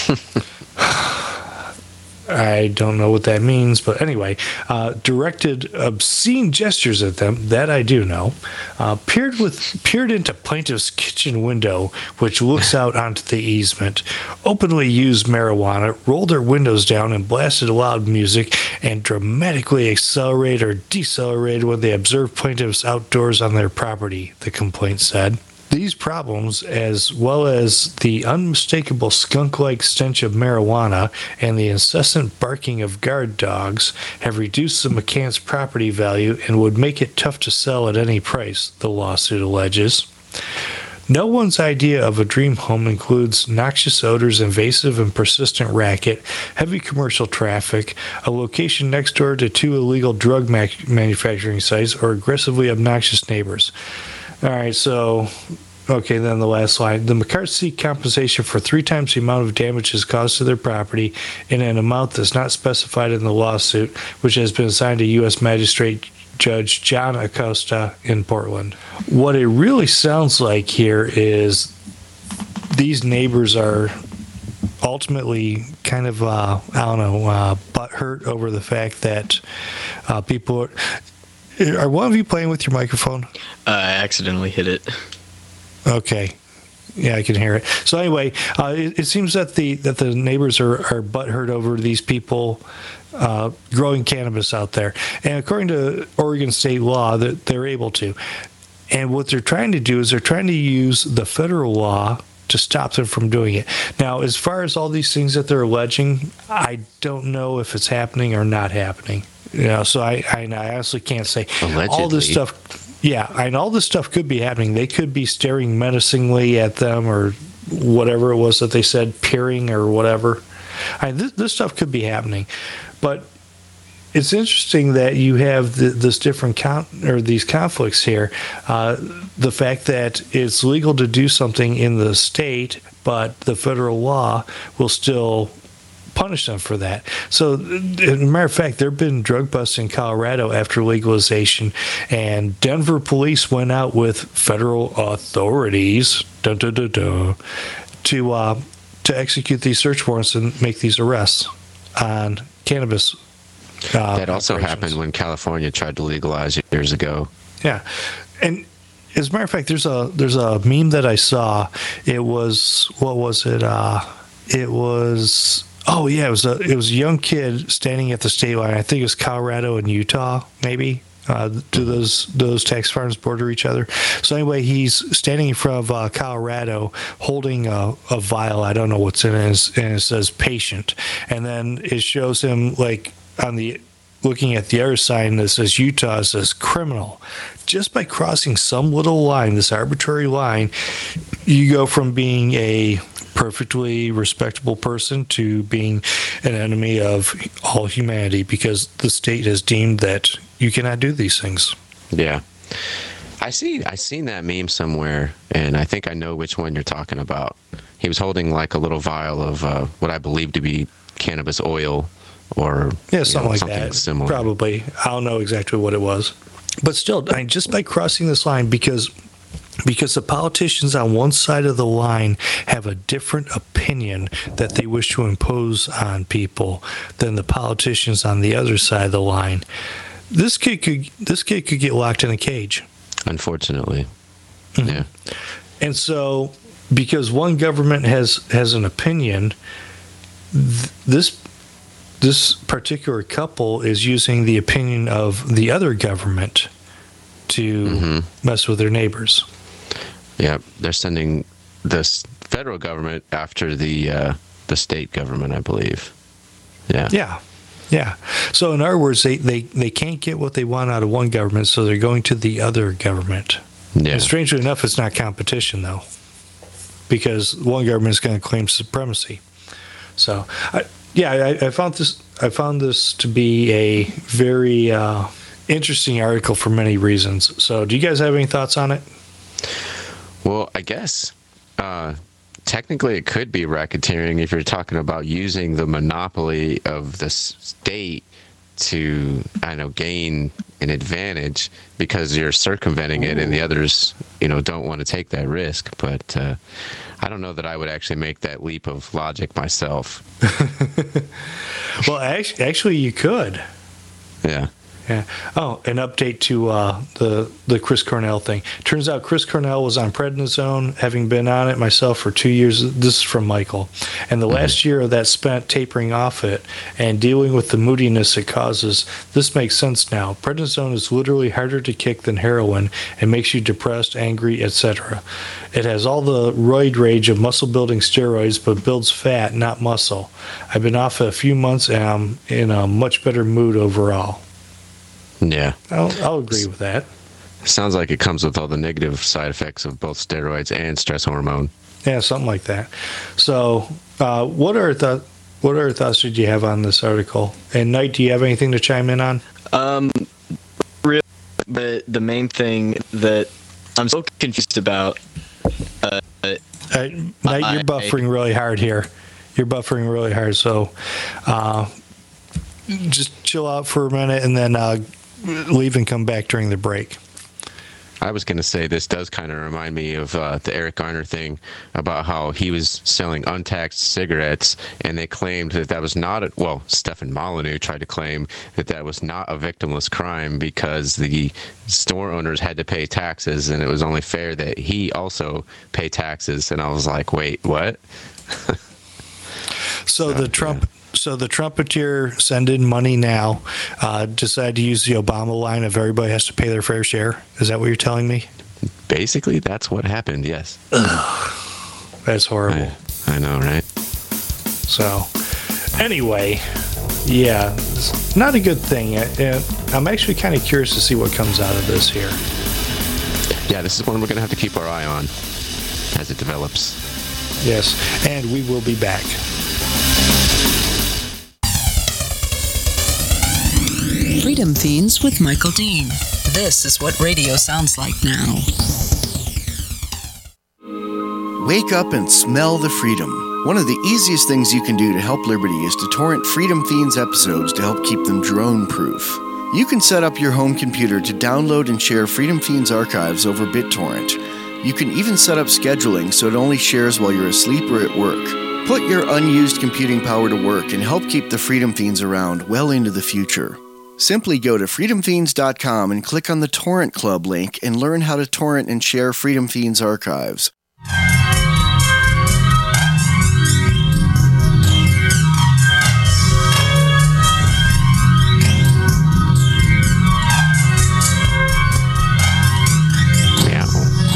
I don't know what that means, but anyway, uh, directed obscene gestures at them, that I do know, uh, peered with peered into plaintiff's kitchen window, which looks out onto the easement, openly used marijuana, rolled their windows down and blasted loud music, and dramatically accelerated or decelerated when they observed plaintiffs outdoors on their property, the complaint said. These problems, as well as the unmistakable skunk-like stench of marijuana and the incessant barking of guard dogs, have reduced the McCants' property value and would make it tough to sell at any price, the lawsuit alleges. No one's idea of a dream home includes noxious odors, invasive and persistent racket, heavy commercial traffic, a location next door to two illegal drug ma- manufacturing sites, or aggressively obnoxious neighbors. All right, so, okay, then the last line. The McCarts seek compensation for three times the amount of damages caused to their property in an amount that's not specified in the lawsuit, which has been assigned to U S Magistrate Judge John Acosta in Portland. What it really sounds like here is these neighbors are ultimately kind of, uh, I don't know, uh, butthurt over the fact that uh, people are... Are one of you playing with your microphone? Uh, I accidentally hit it. Okay. Yeah, I can hear it. So anyway, uh, it, it seems that the that the neighbors are, are butthurt over these people uh, growing cannabis out there. And according to Oregon state law, that they're able to. And what they're trying to do is they're trying to use the federal law to stop them from doing it. Now, as far as all these things that they're alleging, I don't know if it's happening or not happening. You know, so I, I, I honestly can't say. Allegedly. All this stuff. Yeah, and all this stuff could be happening. They could be staring menacingly at them, or whatever it was that they said, peering or whatever. I, this, this stuff could be happening, but it's interesting that you have the, this different con- or these conflicts here. Uh, the fact that it's legal to do something in the state, but the federal law will still punish them for that. So, as a matter of fact, there have been drug busts in Colorado after legalization, and Denver police went out with federal authorities dun, dun, dun, dun, to uh, to execute these search warrants and make these arrests on cannabis. Uh, that also happened when California tried to legalize it years ago. Yeah, and as a matter of fact, there's a there's a meme that I saw. It was what was it? Uh, it was. Oh yeah, it was a it was a young kid standing at the state line. I think it was Colorado and Utah, maybe. Uh, do those do those tax farms border each other? So anyway, he's standing in front of uh, Colorado, holding a, a vial. I don't know what's in it, and it says "patient," and then it shows him like on the looking at the other sign that says Utah, it says criminal. Just by crossing some little line, this arbitrary line, you go from being a perfectly respectable person to being an enemy of all humanity because the state has deemed that you cannot do these things. Yeah. I see I seen that meme somewhere, and I think I know which one you're talking about. He was holding like a little vial of uh, what I believe to be cannabis oil, or yeah, something know, like something that. Similar. Probably. I don't know exactly what it was. But still, I mean, just by crossing this line, because because the politicians on one side of the line have a different opinion that they wish to impose on people than the politicians on the other side of the line, this kid could this kid could get locked in a cage. Unfortunately. Mm-hmm. Yeah. And so, because one government has has an opinion, th- this this particular couple is using the opinion of the other government to mm-hmm. mess with their neighbors. Yeah, they're sending the federal government after the uh, the state government, I believe. Yeah. Yeah. Yeah. So in other words, they, they, they can't get what they want out of one government, so they're going to the other government. Yeah. And strangely enough, it's not competition, though, because one government is going to claim supremacy. So, I, yeah, I, I found this I found this to be a very uh, interesting article for many reasons. So, do you guys have any thoughts on it? Well, I guess uh, technically it could be racketeering if you're talking about using the monopoly of the state to, I know, gain an advantage because you're circumventing it and the others, you know, don't want to take that risk. But uh, I don't know that I would actually make that leap of logic myself. Well, actually, actually, you could. Yeah. Yeah. Oh, an update to uh, the the Chris Cornell thing. Turns out Chris Cornell was on prednisone, having been on it myself for two years. This is from Michael. And the last year of that spent tapering off it and dealing with the moodiness it causes. This makes sense now. Prednisone is literally harder to kick than heroin and makes you depressed, angry, et cetera. It has all the roid rage of muscle-building steroids, but builds fat, not muscle. I've been off a few months and I'm in a much better mood overall. Yeah. I'll, I'll agree with that. Sounds like it comes with all the negative side effects of both steroids and stress hormone. Yeah, something like that. So, uh, what are th- what other thoughts did you have on this article? And Knight, do you have anything to chime in on? Um, really, but the main thing that I'm so confused about. Uh, uh, Knight, you're buffering really hard here. You're buffering really hard. So, uh, just chill out for a minute and then uh, leave and come back during the break. I was going to say this does kind of remind me of uh, the Eric Garner thing about how he was selling untaxed cigarettes, and they claimed that that was not a, well, Stefan Molyneux tried to claim that that was not a victimless crime because the store owners had to pay taxes, and it was only fair that he also pay taxes. And I was like, wait, what? So the Trump... So the Trumpeteer send in money now, uh, decided to use the Obama line of everybody has to pay their fair share. Is that what you're telling me? Basically, that's what happened, yes. Ugh, that's horrible. I, I know, right? So, anyway, yeah, it's not a good thing. And I'm actually kind of curious to see what comes out of this here. Yeah, this is one we're going to have to keep our eye on as it develops. Yes, and we will be back. Freedom Fiends with Michael Dean. This is what radio sounds like now. Wake up and smell the freedom. One of the easiest things you can do to help Liberty is to torrent Freedom Fiends episodes to help keep them drone-proof. You can set up your home computer to download and share Freedom Fiends archives over BitTorrent. You can even set up scheduling so it only shares while you're asleep or at work. Put your unused computing power to work and help keep the Freedom Fiends around well into the future. Simply go to freedom fiends dot com and click on the Torrent Club link and learn how to torrent and share Freedom Fiends archives. Meow.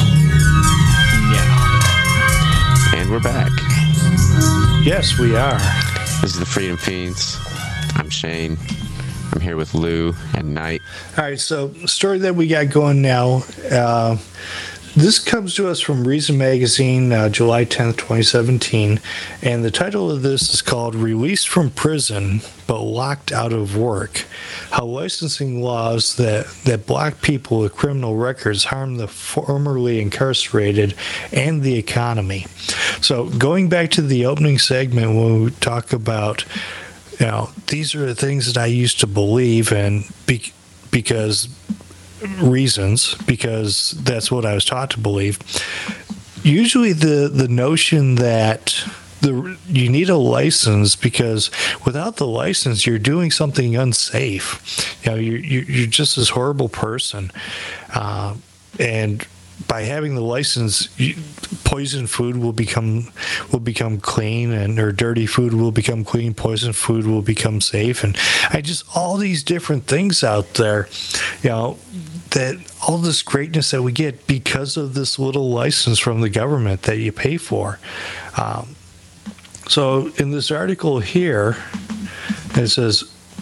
Yeah. And we're back. Yes, we are. This is the Freedom Fiends. I'm Shane. I'm here with Lou and Knight. All right, so the story that we got going now, uh, this comes to us from Reason Magazine, uh, July tenth, twenty seventeen, and the title of this is called Released from Prison but Locked Out of Work, How Licensing Laws that, that Block People with Criminal Records Harm the Formerly Incarcerated and the Economy. So going back to the opening segment when we talk about You know, these are the things that I used to believe in be- because reasons, because that's what I was taught to believe. Usually the, the notion that the you need a license because without the license, you're doing something unsafe. You know, you're, you're just this horrible person. Uh, and by having the license, you, poison food will become will become clean, and or dirty food will become clean. Poison food will become safe, and I just all these different things out there, you know, that all this greatness that we get because of this little license from the government that you pay for. Um, so in this article here, it says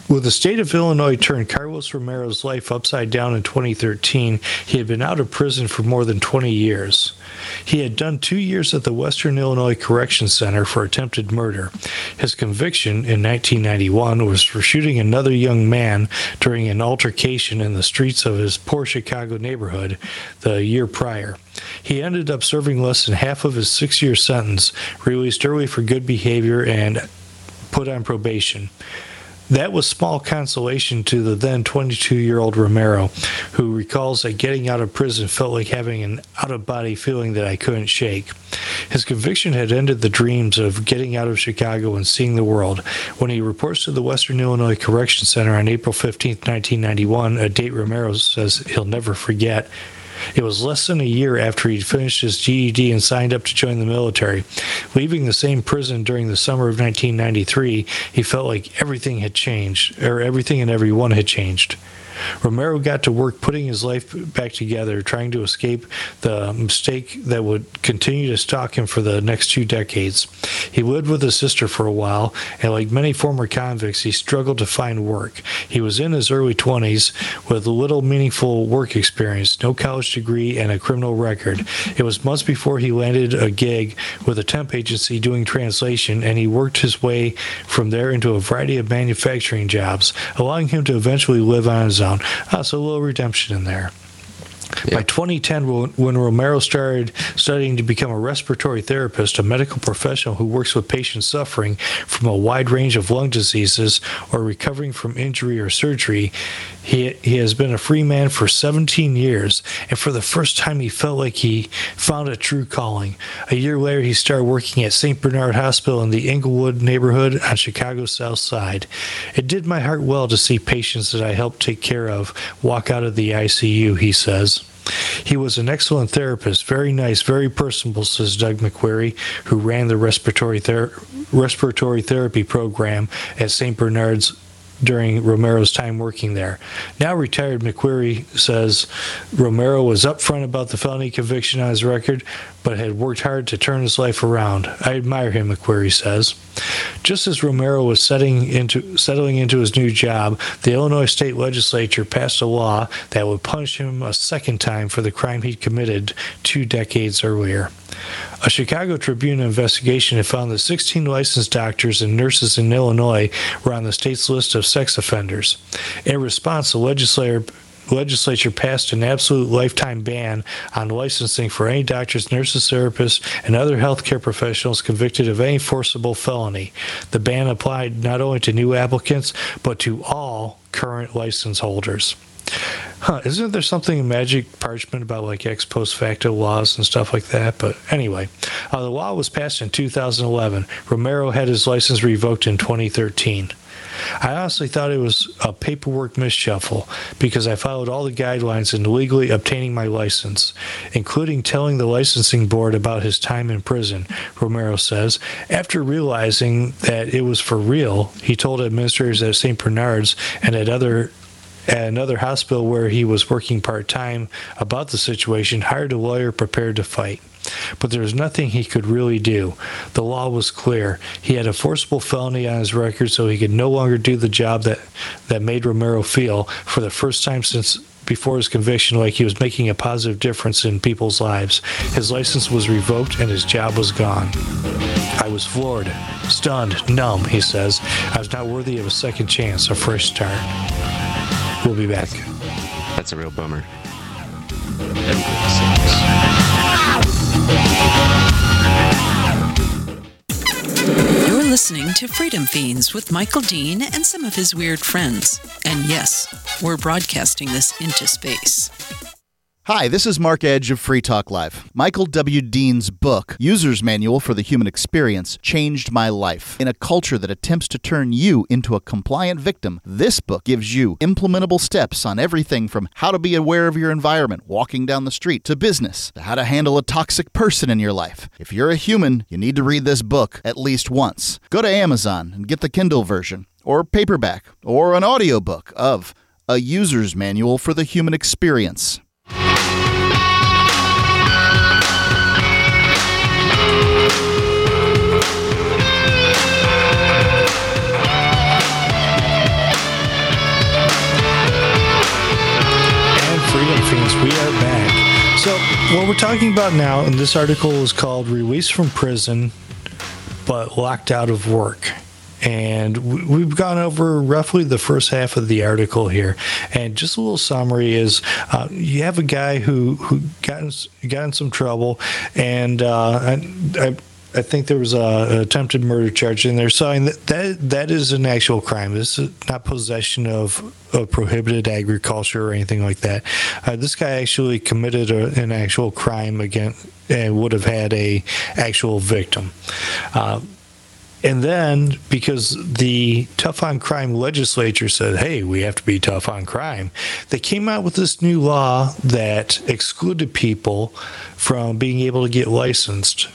With the state of Illinois turned Carlos Romero's life upside down in twenty thirteen, he had been out of prison for more than twenty years. He had done two years at the Western Illinois Correction Center for attempted murder. His conviction in nineteen ninety-one was for shooting another young man during an altercation in the streets of his poor Chicago neighborhood the year prior. He ended up serving less than half of his six-year sentence, released early for good behavior, and put on probation. That was small consolation to the then twenty-two-year-old Romero, who recalls that getting out of prison felt like having an out-of-body feeling that I couldn't shake. His conviction had ended the dreams of getting out of Chicago and seeing the world. When he reports to the Western Illinois Correction Center on April fifteenth, nineteen ninety-one, a date Romero says he'll never forget, it was less than a year after he'd finished his G E D and signed up to join the military. Leaving the same prison during the summer of nineteen ninety-three, he felt like everything had changed, or everything and everyone had changed. Romero got to work putting his life back together, trying to escape the mistake that would continue to stalk him for the next two decades. He lived with his sister for a while, and like many former convicts, he struggled to find work. He was in his early twenties with little meaningful work experience, no college degree, and a criminal record. It was months before he landed a gig with a temp agency doing translation, and he worked his way from there into a variety of manufacturing jobs, allowing him to eventually live on his own. Uh, so a little redemption in there. Yeah. By twenty ten, when Romero started studying to become a respiratory therapist, a medical professional who works with patients suffering from a wide range of lung diseases or recovering from injury or surgery, he, he has been a free man for seventeen years, and for the first time he felt like he found a true calling. A year later, he started working at Saint Bernard Hospital in the Englewood neighborhood on Chicago's South Side. It did my heart well to see patients that I helped take care of walk out of the I C U, he says. He was an excellent therapist, very nice, very personable, says Doug McQuarrie, who ran the respiratory, ther- respiratory therapy program at Saint Bernard's during Romero's time working there. Now retired, McQuarrie says Romero was upfront about the felony conviction on his record, but had worked hard to turn his life around. I admire him, McQuarrie says. Just as Romero was setting into, settling into his new job, the Illinois state legislature passed a law that would punish him a second time for the crime he'd committed two decades earlier. A Chicago Tribune investigation had found that sixteen licensed doctors and nurses in Illinois were on the state's list of sex offenders. In response, the legislature legislature passed an absolute lifetime ban on licensing for any doctors, nurses, therapists, and other healthcare professionals convicted of any forcible felony. The ban applied not only to new applicants, but to all current license holders. Huh, isn't there something in Magic Parchment about like ex post facto laws and stuff like that? But anyway, uh, the law was passed in two thousand eleven. Romero had his license revoked in twenty thirteen. I honestly thought it was a paperwork misshuffle because I followed all the guidelines in legally obtaining my license, including telling the licensing board about his time in prison, Romero says. After realizing that it was for real, he told administrators at Saint Bernard's and at other at another hospital where he was working part-time about the situation, hired a lawyer prepared to fight. But there was nothing he could really do. The law was clear. He had a forcible felony on his record, so he could no longer do the job that, that made Romero feel, for the first time since before his conviction, like he was making a positive difference in people's lives. His license was revoked and his job was gone. I was floored, stunned, numb, he says. I was not worthy of a second chance, a fresh start. We'll be back. That's a real bummer. You're listening to Freedom Fiends with Michael Dean and some of his weird friends. And yes, we're broadcasting this into space. Hi, this is Mark Edge of Free Talk Live. Michael W. Dean's book, User's Manual for the Human Experience, changed my life. In a culture that attempts to turn you into a compliant victim, this book gives you implementable steps on everything from how to be aware of your environment walking down the street to business, to how to handle a toxic person in your life. If you're a human, you need to read this book at least once. Go to Amazon and get the Kindle version, or paperback, or an audiobook of A User's Manual for the Human Experience. what we're talking about now in this article is called Released from Prison, but Locked Out of Work. And we've gone over roughly the first half of the article here. And just a little summary is uh, you have a guy who, who got in, got in some trouble, and uh, I, I I think there was a, an attempted murder charge in there. So I mean, that, that that is an actual crime. This is not possession of, of prohibited agriculture or anything like that. Uh, this guy actually committed a, an actual crime against and would have had a actual victim. Uh, and then because the tough on crime legislature said, hey, we have to be tough on crime, they came out with this new law that excluded people from being able to get licensed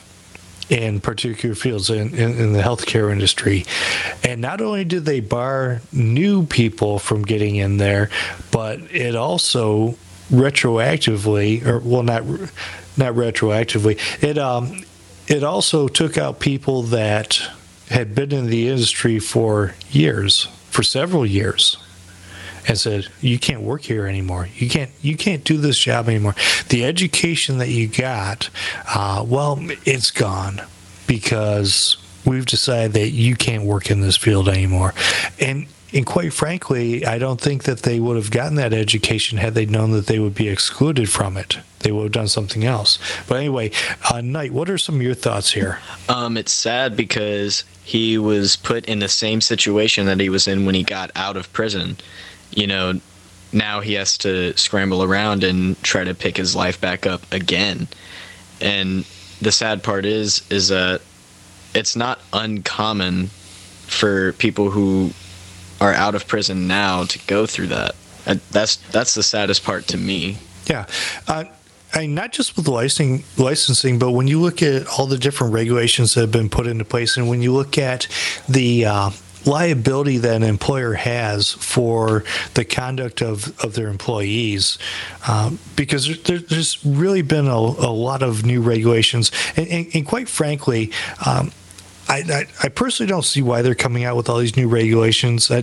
in particular fields in, in, in the healthcare industry. And not only did they bar new people from getting in there, but it also retroactively, or well, not not retroactively, it um it also took out people that had been in the industry for years, for several years, and said, you can't work here anymore. You can't you can't do this job anymore. The education that you got, uh, well, it's gone because we've decided that you can't work in this field anymore. And and quite frankly, I don't think that they would have gotten that education had they known that they would be excluded from it. They would have done something else. But anyway, uh, Knight, what are some of your thoughts here? Um, it's sad because he was put in the same situation that he was in when he got out of prison. You know, now he has to scramble around and try to pick his life back up again. And the sad part is, is that it's not uncommon for people who are out of prison now to go through that. And that's that's the saddest part to me. Yeah. Uh, I mean, not just with licensing, licensing, but when you look at all the different regulations that have been put into place, and when you look at the uh, liability that an employer has for the conduct of, of their employees, um, because there, there's really been a, a lot of new regulations. And, and, and quite frankly, um, I, I, I personally don't see why they're coming out with all these new regulations. That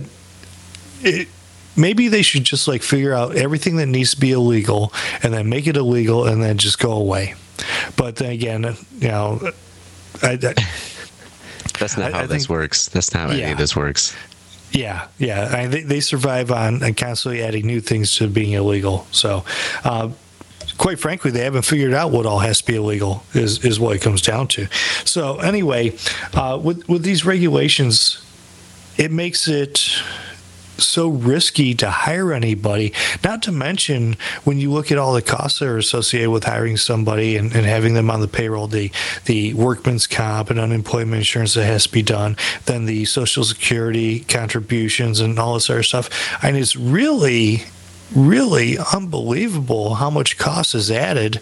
it, maybe they should just like figure out everything that needs to be illegal and then make it illegal and then just go away. But then again, you know, I, I That's not how I, I this think, works. That's not how yeah. any of this works. Yeah, yeah. I, they, they survive on, on constantly adding new things to being illegal. So, uh, quite frankly, they haven't figured out what all has to be illegal, is, is what it comes down to. So, anyway, uh, with, with these regulations, it makes it so risky to hire anybody, not to mention when you look at all the costs that are associated with hiring somebody and, and having them on the payroll, the the workman's comp and unemployment insurance that has to be done, then the Social Security contributions and all this other stuff. And it's really, really unbelievable how much cost is added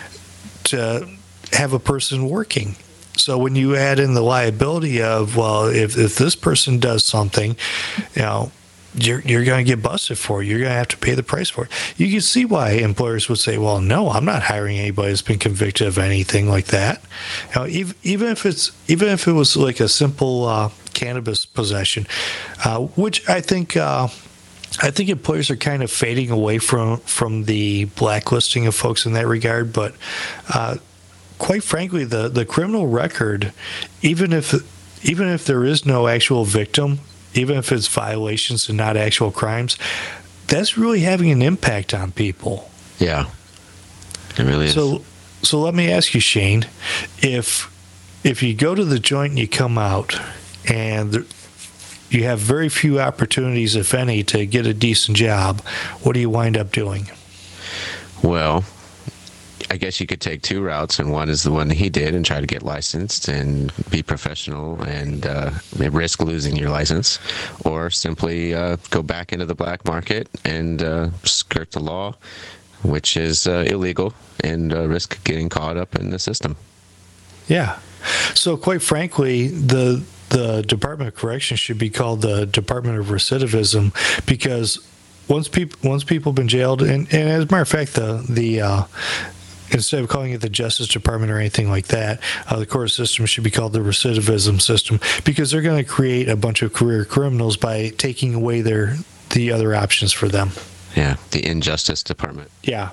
to have a person working. So when you add in the liability of, well, if, if this person does something, you know, you're you're going to get busted for it. You're going to have to pay the price for it. You can see why employers would say, well, no, I'm not hiring anybody that's been convicted of anything like that. You know, even, even if it's even if it was like a simple uh, cannabis possession, uh, which I think uh, I think employers are kind of fading away from from the blacklisting of folks in that regard. But uh, quite frankly, the the criminal record, even if even if there is no actual victim, even if it's violations and not actual crimes, that's really having an impact on people. Yeah, it really is. So, so let me ask you, Shane, if if you go to the joint and you come out, and there, you have very few opportunities, if any, to get a decent job, what do you wind up doing? Well, I guess you could take two routes, and one is the one he did and try to get licensed and be professional and uh, risk losing your license, or simply uh, go back into the black market and uh, skirt the law, which is uh, illegal, and uh, risk getting caught up in the system. Yeah. So quite frankly, the the Department of Corrections should be called the Department of Recidivism, because once people once people have been jailed, and, and as a matter of fact, the the uh, instead of calling it the Justice Department or anything like that, uh, the court system should be called the recidivism system, because they're going to create a bunch of career criminals by taking away their the other options for them. Yeah, the Injustice Department. Yeah.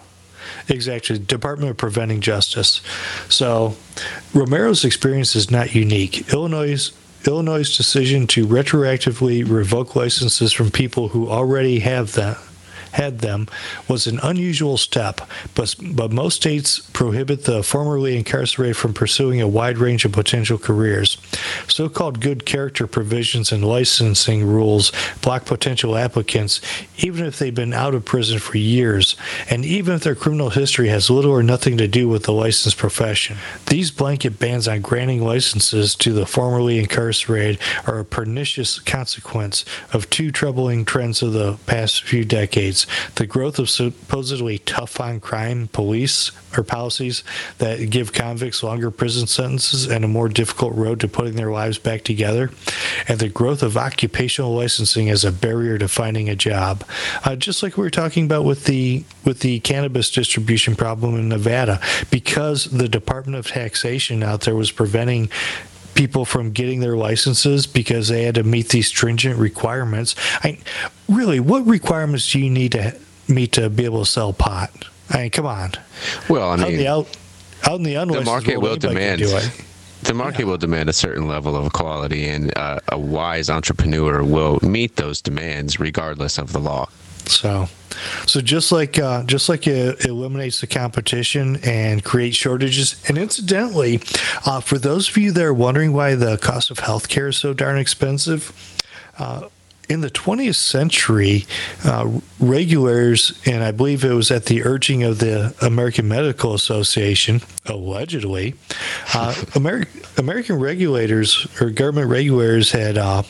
Exactly, Department of Preventing Justice. So Romero's experience is not unique. Illinois' Illinois' decision to retroactively revoke licenses from people who already have them had them was an unusual step, but, but most states prohibit the formerly incarcerated from pursuing a wide range of potential careers. So-called good character provisions and licensing rules block potential applicants even if they've been out of prison for years, and even if their criminal history has little or nothing to do with the licensed profession. These blanket bans on granting licenses to the formerly incarcerated are a pernicious consequence of two troubling trends of the past few decades: the growth of supposedly tough on crime police or policies that give convicts longer prison sentences and a more difficult road to putting their lives back together, and the growth of occupational licensing as a barrier to finding a job. Uh, just like we were talking about with the with the cannabis distribution problem in Nevada, because the Department of Taxation out there was preventing people from getting their licenses because they had to meet these stringent requirements. I really, what requirements do you need to meet to be able to sell pot? I mean, come on. Well, I mean, out in the, out, out in the unlicensed the market world, will demand. Do it. The market yeah. will demand a certain level of quality, and uh, a wise entrepreneur will meet those demands regardless of the law. So, so just like uh, just like it eliminates the competition and creates shortages. And incidentally, uh, for those of you that are wondering why the cost of healthcare is so darn expensive, uh, in the twentieth century, uh, regulators, and I believe it was at the urging of the American Medical Association, allegedly, uh, Ameri- American regulators or government regulators had uh,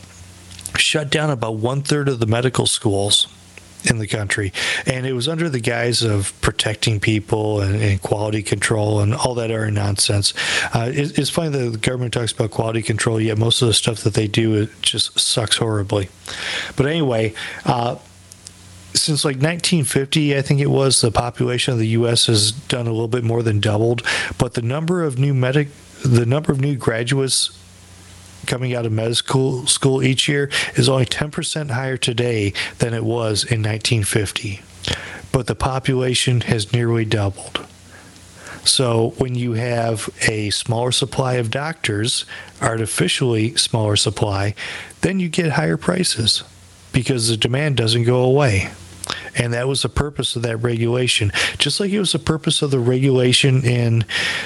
shut down about one third of the medical schools in the country, and it was under the guise of protecting people and, and quality control and all that other nonsense. Uh, it, it's funny that the government talks about quality control, yet most of the stuff that they do, it just sucks horribly. But anyway, uh, since like nineteen fifty, I think it was, the population of the U S has done a little bit more than doubled, but the number of new medic, the number of new graduates coming out of medical school each year is only ten percent higher today than it was in nineteen fifty. But the population has nearly doubled. So when you have a smaller supply of doctors, artificially smaller supply, then you get higher prices because the demand doesn't go away. And that was the purpose of that regulation. Just like it was the purpose of the regulation in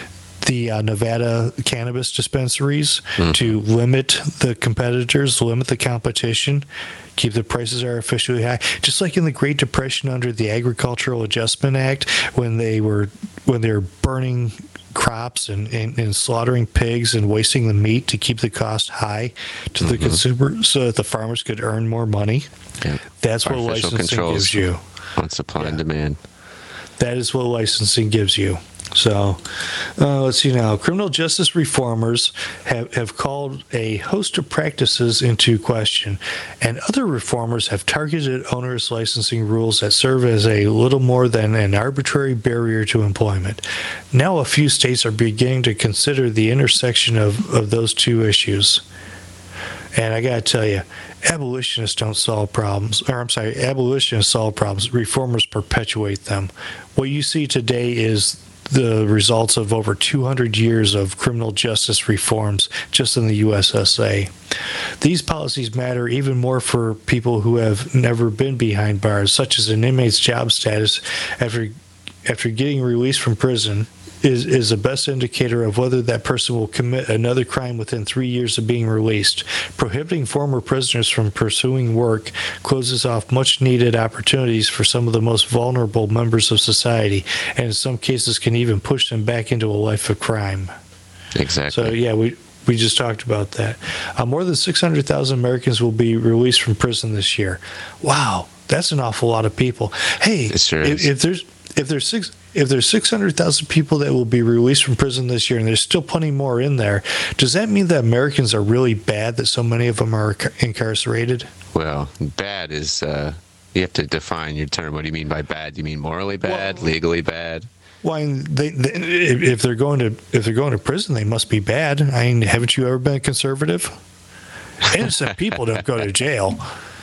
the uh, Nevada cannabis dispensaries mm-hmm. to limit the competitors, limit the competition, keep the prices artificially high. Just like in the Great Depression under the Agricultural Adjustment Act, when they were when they were burning crops and, and, and slaughtering pigs and wasting the meat to keep the cost high to mm-hmm. the consumer so that the farmers could earn more money. Yeah. That's what licensing gives you. On supply yeah. and demand. That is what licensing gives you. So, uh, let's see now. Criminal justice reformers have, have called a host of practices into question, and other reformers have targeted onerous licensing rules that serve as a little more than an arbitrary barrier to employment. Now, a few states are beginning to consider the intersection of, of those two issues. And I got to tell you, abolitionists don't solve problems. Or I'm sorry, abolitionists solve problems. Reformers perpetuate them. What you see today is the results of over two hundred years of criminal justice reforms just in the U S S A. These policies matter even more for people who have never been behind bars, such as an inmate's job status after after getting released from prison is, is the best indicator of whether that person will commit another crime within three years of being released. Prohibiting former prisoners from pursuing work closes off much-needed opportunities for some of the most vulnerable members of society, and in some cases can even push them back into a life of crime. Exactly. So, yeah, we we just talked about that. Uh, more than six hundred thousand Americans will be released from prison this year. Wow, that's an awful lot of people. Hey, sure if, if there's if there's six if there's six hundred thousand people that will be released from prison this year, and there's still plenty more in there, does that mean that Americans are really bad, that so many of them are incarcerated? Well, bad is, uh, you have to define your term. What do you mean by bad? Do you mean morally bad, well, legally bad? Well, I mean, they, they, if they're going to if they're going to prison, they must be bad. I mean, haven't you ever been a conservative? Innocent people don't go to jail.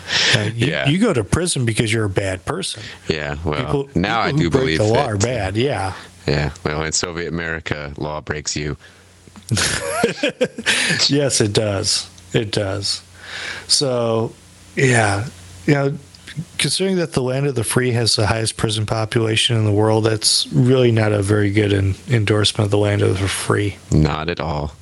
Uh, you, Yeah. you go to prison because you're a bad person. Yeah, well, People, now people I who do break believe the law that, are bad. Yeah. Yeah, well, in Soviet America, law breaks you. Yes, it does. It does. So, yeah, you know, considering that the land of the free has the highest prison population in the world, that's really not a very good in, endorsement of the land of the free. Not at all.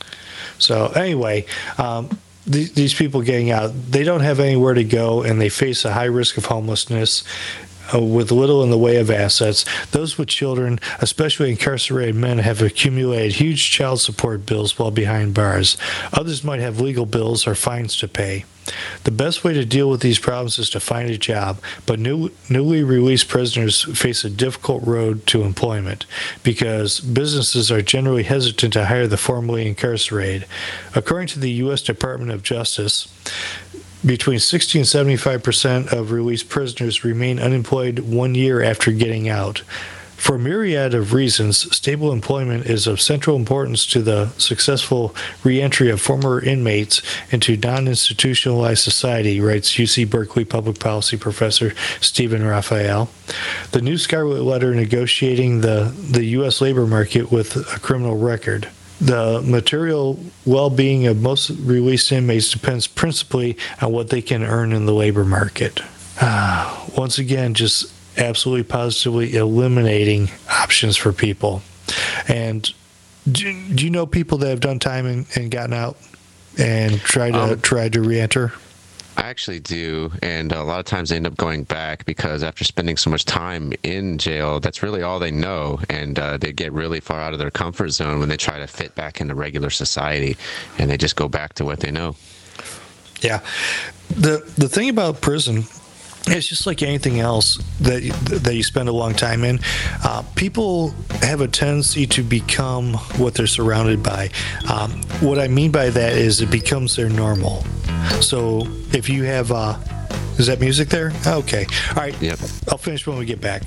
So anyway, um, th- these people getting out, they don't have anywhere to go, and they face a high risk of homelessness. Uh, with little in the way of assets. Those with children, especially incarcerated men, have accumulated huge child support bills while behind bars. Others might have legal bills or fines to pay. The best way to deal with these problems is to find a job, but new, newly released prisoners face a difficult road to employment because businesses are generally hesitant to hire the formerly incarcerated. According to the U S Department of Justice, between sixty and seventy-five percent of released prisoners remain unemployed one year after getting out. For a myriad of reasons, stable employment is of central importance to the successful reentry of former inmates into non-institutionalized society, writes U C Berkeley public policy professor Stephen Raphael. The new Scarlet Letter negotiating the, the U S labor market with a criminal record. The material well-being of most released inmates depends principally on what they can earn in the labor market. Uh, once again, just absolutely positively eliminating options for people. And do, do you know people that have done time and, and gotten out and tried to, um, tried to re-enter? I actually do, and a lot of times they end up going back because after spending so much time in jail, that's really all they know, and uh, they get really far out of their comfort zone when they try to fit back into regular society, and they just go back to what they know. Yeah. The the thing about prison, it's just like anything else that that you spend a long time in. Uh, people have a tendency to become what they're surrounded by. Um, what I mean by that is it becomes their normal. So if you have, uh, is that music there? Okay. All right. Yep. I'll finish when we get back.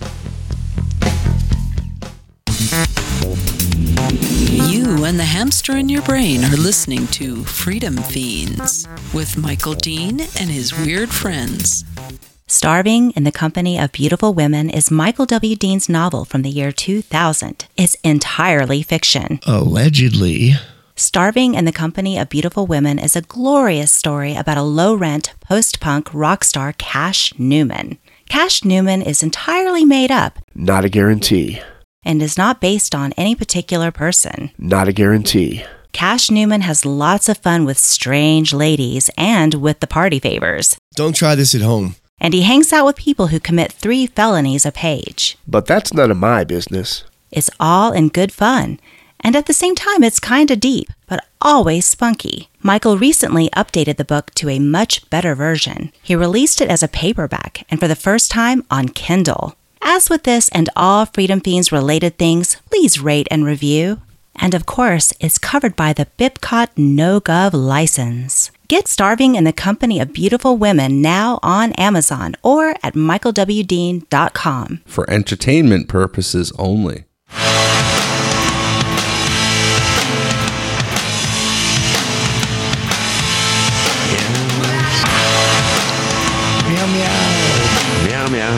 You and the hamster in your brain are listening to Freedom Fiends with Michael Dean and his weird friends. Starving in the Company of Beautiful Women is Michael W. Dean's novel from the year two thousand. It's entirely fiction. Allegedly. Starving in the Company of Beautiful Women is a glorious story about a low-rent, post-punk rock star, Cash Newman. Cash Newman is entirely made up. Not a guarantee. And is not based on any particular person. Not a guarantee. Cash Newman has lots of fun with strange ladies and with the party favors. Don't try this at home. And he hangs out with people who commit three felonies a page. But that's none of my business. It's all in good fun. And at the same time, it's kinda deep, but always spunky. Michael recently updated the book to a much better version. He released it as a paperback and for the first time on Kindle. As with this and all Freedom Fiends related things, please rate and review. And of course, it's covered by the BIPCOT NoGov license. Get Starving in the Company of Beautiful Women now on Amazon or at michael w dean dot com. For entertainment purposes only. Meow, meow. Meow, meow.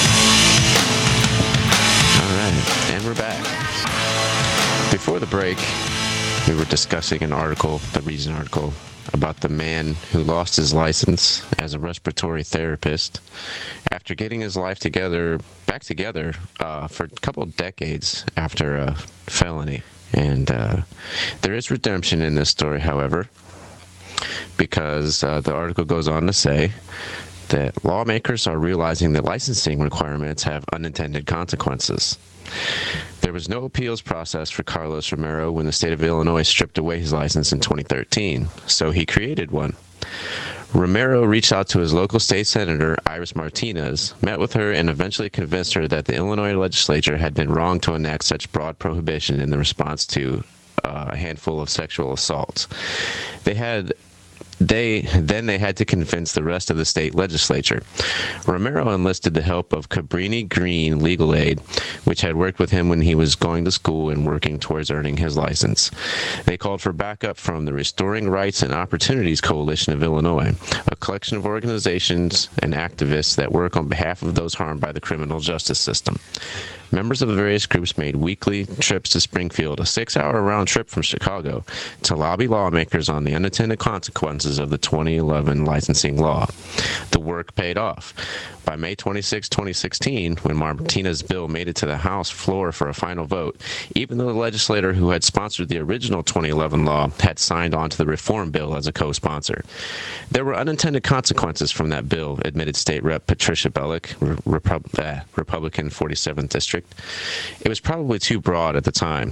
All right, and we're back. Before the break, we were discussing an article, the Reason article, about the man who lost his license as a respiratory therapist after getting his life together, back together, uh, for a couple of decades after a felony. And uh, there is redemption in this story, however, because uh, the article goes on to say that lawmakers are realizing that licensing requirements have unintended consequences. There was no appeals process for Carlos Romero when the state of Illinois stripped away his license in twenty thirteen, so he created one. Romero reached out to his local state senator, Iris Martinez, met with her, and eventually convinced her that the Illinois legislature had been wrong to enact such broad prohibition in the response to uh, a handful of sexual assaults. They had They then they had to convince the rest of the state legislature. Romero enlisted the help of Cabrini Green Legal Aid, which had worked with him when he was going to school and working towards earning his license. They called for backup from the Restoring Rights and Opportunities Coalition of Illinois, a collection of organizations and activists that work on behalf of those harmed by the criminal justice system. Members of the various groups made weekly trips to Springfield, a six-hour round trip from Chicago, to lobby lawmakers on the unintended consequences of the twenty eleven licensing law. The work paid off. By May twenty-sixth, twenty sixteen, when Martinez's bill made it to the House floor for a final vote, even though the legislator who had sponsored the original twenty eleven law had signed on to the reform bill as a co-sponsor. There were unintended consequences from that bill, admitted State Rep Patricia Bellick, Repub- uh, Republican forty-seventh District. It was probably too broad at the time.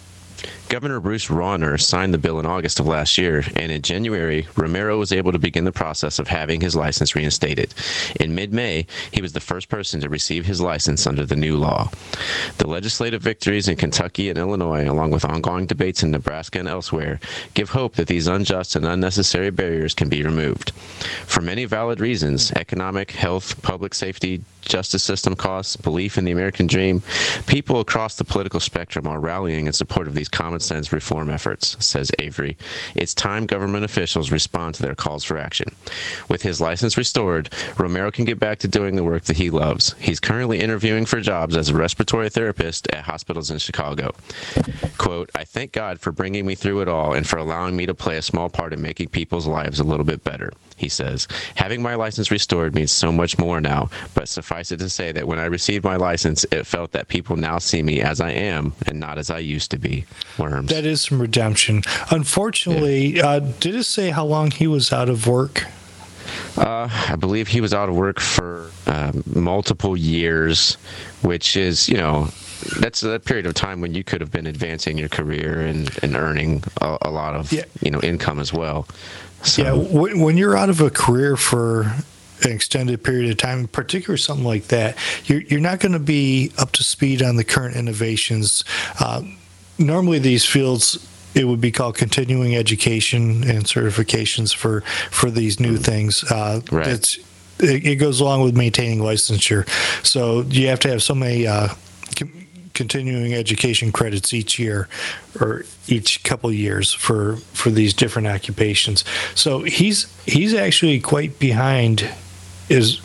Governor Bruce Rauner signed the bill in August of last year, and in January, Romero was able to begin the process of having his license reinstated. In mid-May, he was the first person to receive his license under the new law. The legislative victories in Kentucky and Illinois, along with ongoing debates in Nebraska and elsewhere, give hope that these unjust and unnecessary barriers can be removed. For many valid reasons, economic, health, public safety, justice system costs, belief in the American dream, people across the political spectrum are rallying in support of these common sense reform efforts, says Avery. It's time government officials respond to their calls for action. With his license restored, Romero can get back to doing the work that he loves. He's currently interviewing for jobs as a respiratory therapist at hospitals in Chicago. Quote, I thank God for bringing me through it all and for allowing me to play a small part in making people's lives a little bit better, he says. Having my license restored means so much more now, but suffice it to say that when I received my license, it felt that people now see me as I am and not as I used to be. Worms. That is some redemption. Unfortunately, yeah. uh, did it say how long he was out of work? Uh, I believe he was out of work for uh, multiple years, which is, you know, that's a period of time when you could have been advancing your career and, and earning a, a lot of, yeah. you know, income as well. So, yeah, w- when you're out of a career for an extended period of time, particularly something like that, you're, you're not going to be up to speed on the current innovations. Uh, normally these fields, it would be called continuing education and certifications for, for these new things. Uh, right. It's, it, it goes along with maintaining licensure. So you have to have so many uh, com- continuing education credits each year or each couple years for, for these different occupations. So he's he's actually quite behind is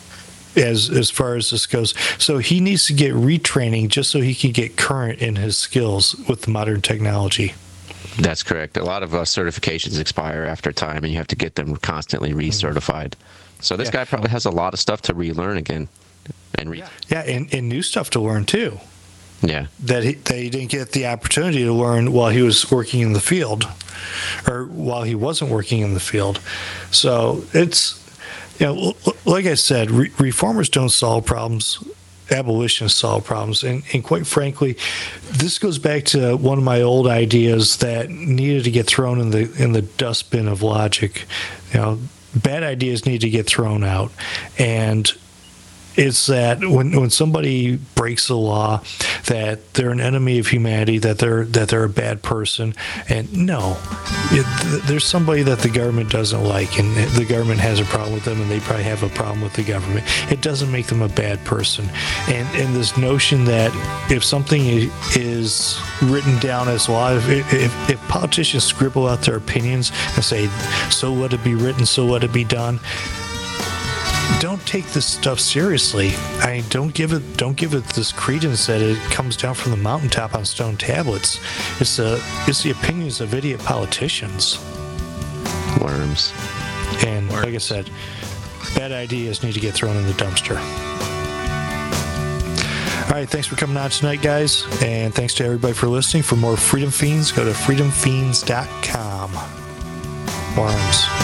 as as far as this goes. So he needs to get retraining just so he can get current in his skills with the modern technology. That's correct. A lot of uh, certifications expire after time, and you have to get them constantly recertified. So this yeah. guy probably has a lot of stuff to relearn again. And re- yeah, and, and new stuff to learn too. Yeah. That he, that he didn't get the opportunity to learn while he was working in the field or while he wasn't working in the field. So it's, you know, like I said, re- reformers don't solve problems. Abolitionists solve problems. And, and quite frankly, this goes back to one of my old ideas that needed to get thrown in the in the dustbin of logic. You know, bad ideas need to get thrown out. And it's that when when somebody breaks the law, that they're an enemy of humanity, that they're that they're a bad person, and no, it, there's somebody that the government doesn't like, and the government has a problem with them, and they probably have a problem with the government. It doesn't make them a bad person, and and this notion that if something is written down as law, if if, if politicians scribble out their opinions and say, "So let it be written, so let it be done." Don't take this stuff seriously. I don't give it. Don't give it this credence that it comes down from the mountaintop on stone tablets. It's the it's the opinions of idiot politicians. Worms. And Worms. Like I said, bad ideas need to get thrown in the dumpster. All right, thanks for coming on tonight, guys, and thanks to everybody for listening. For more Freedom Fiends, go to freedom fiends dot com. Worms.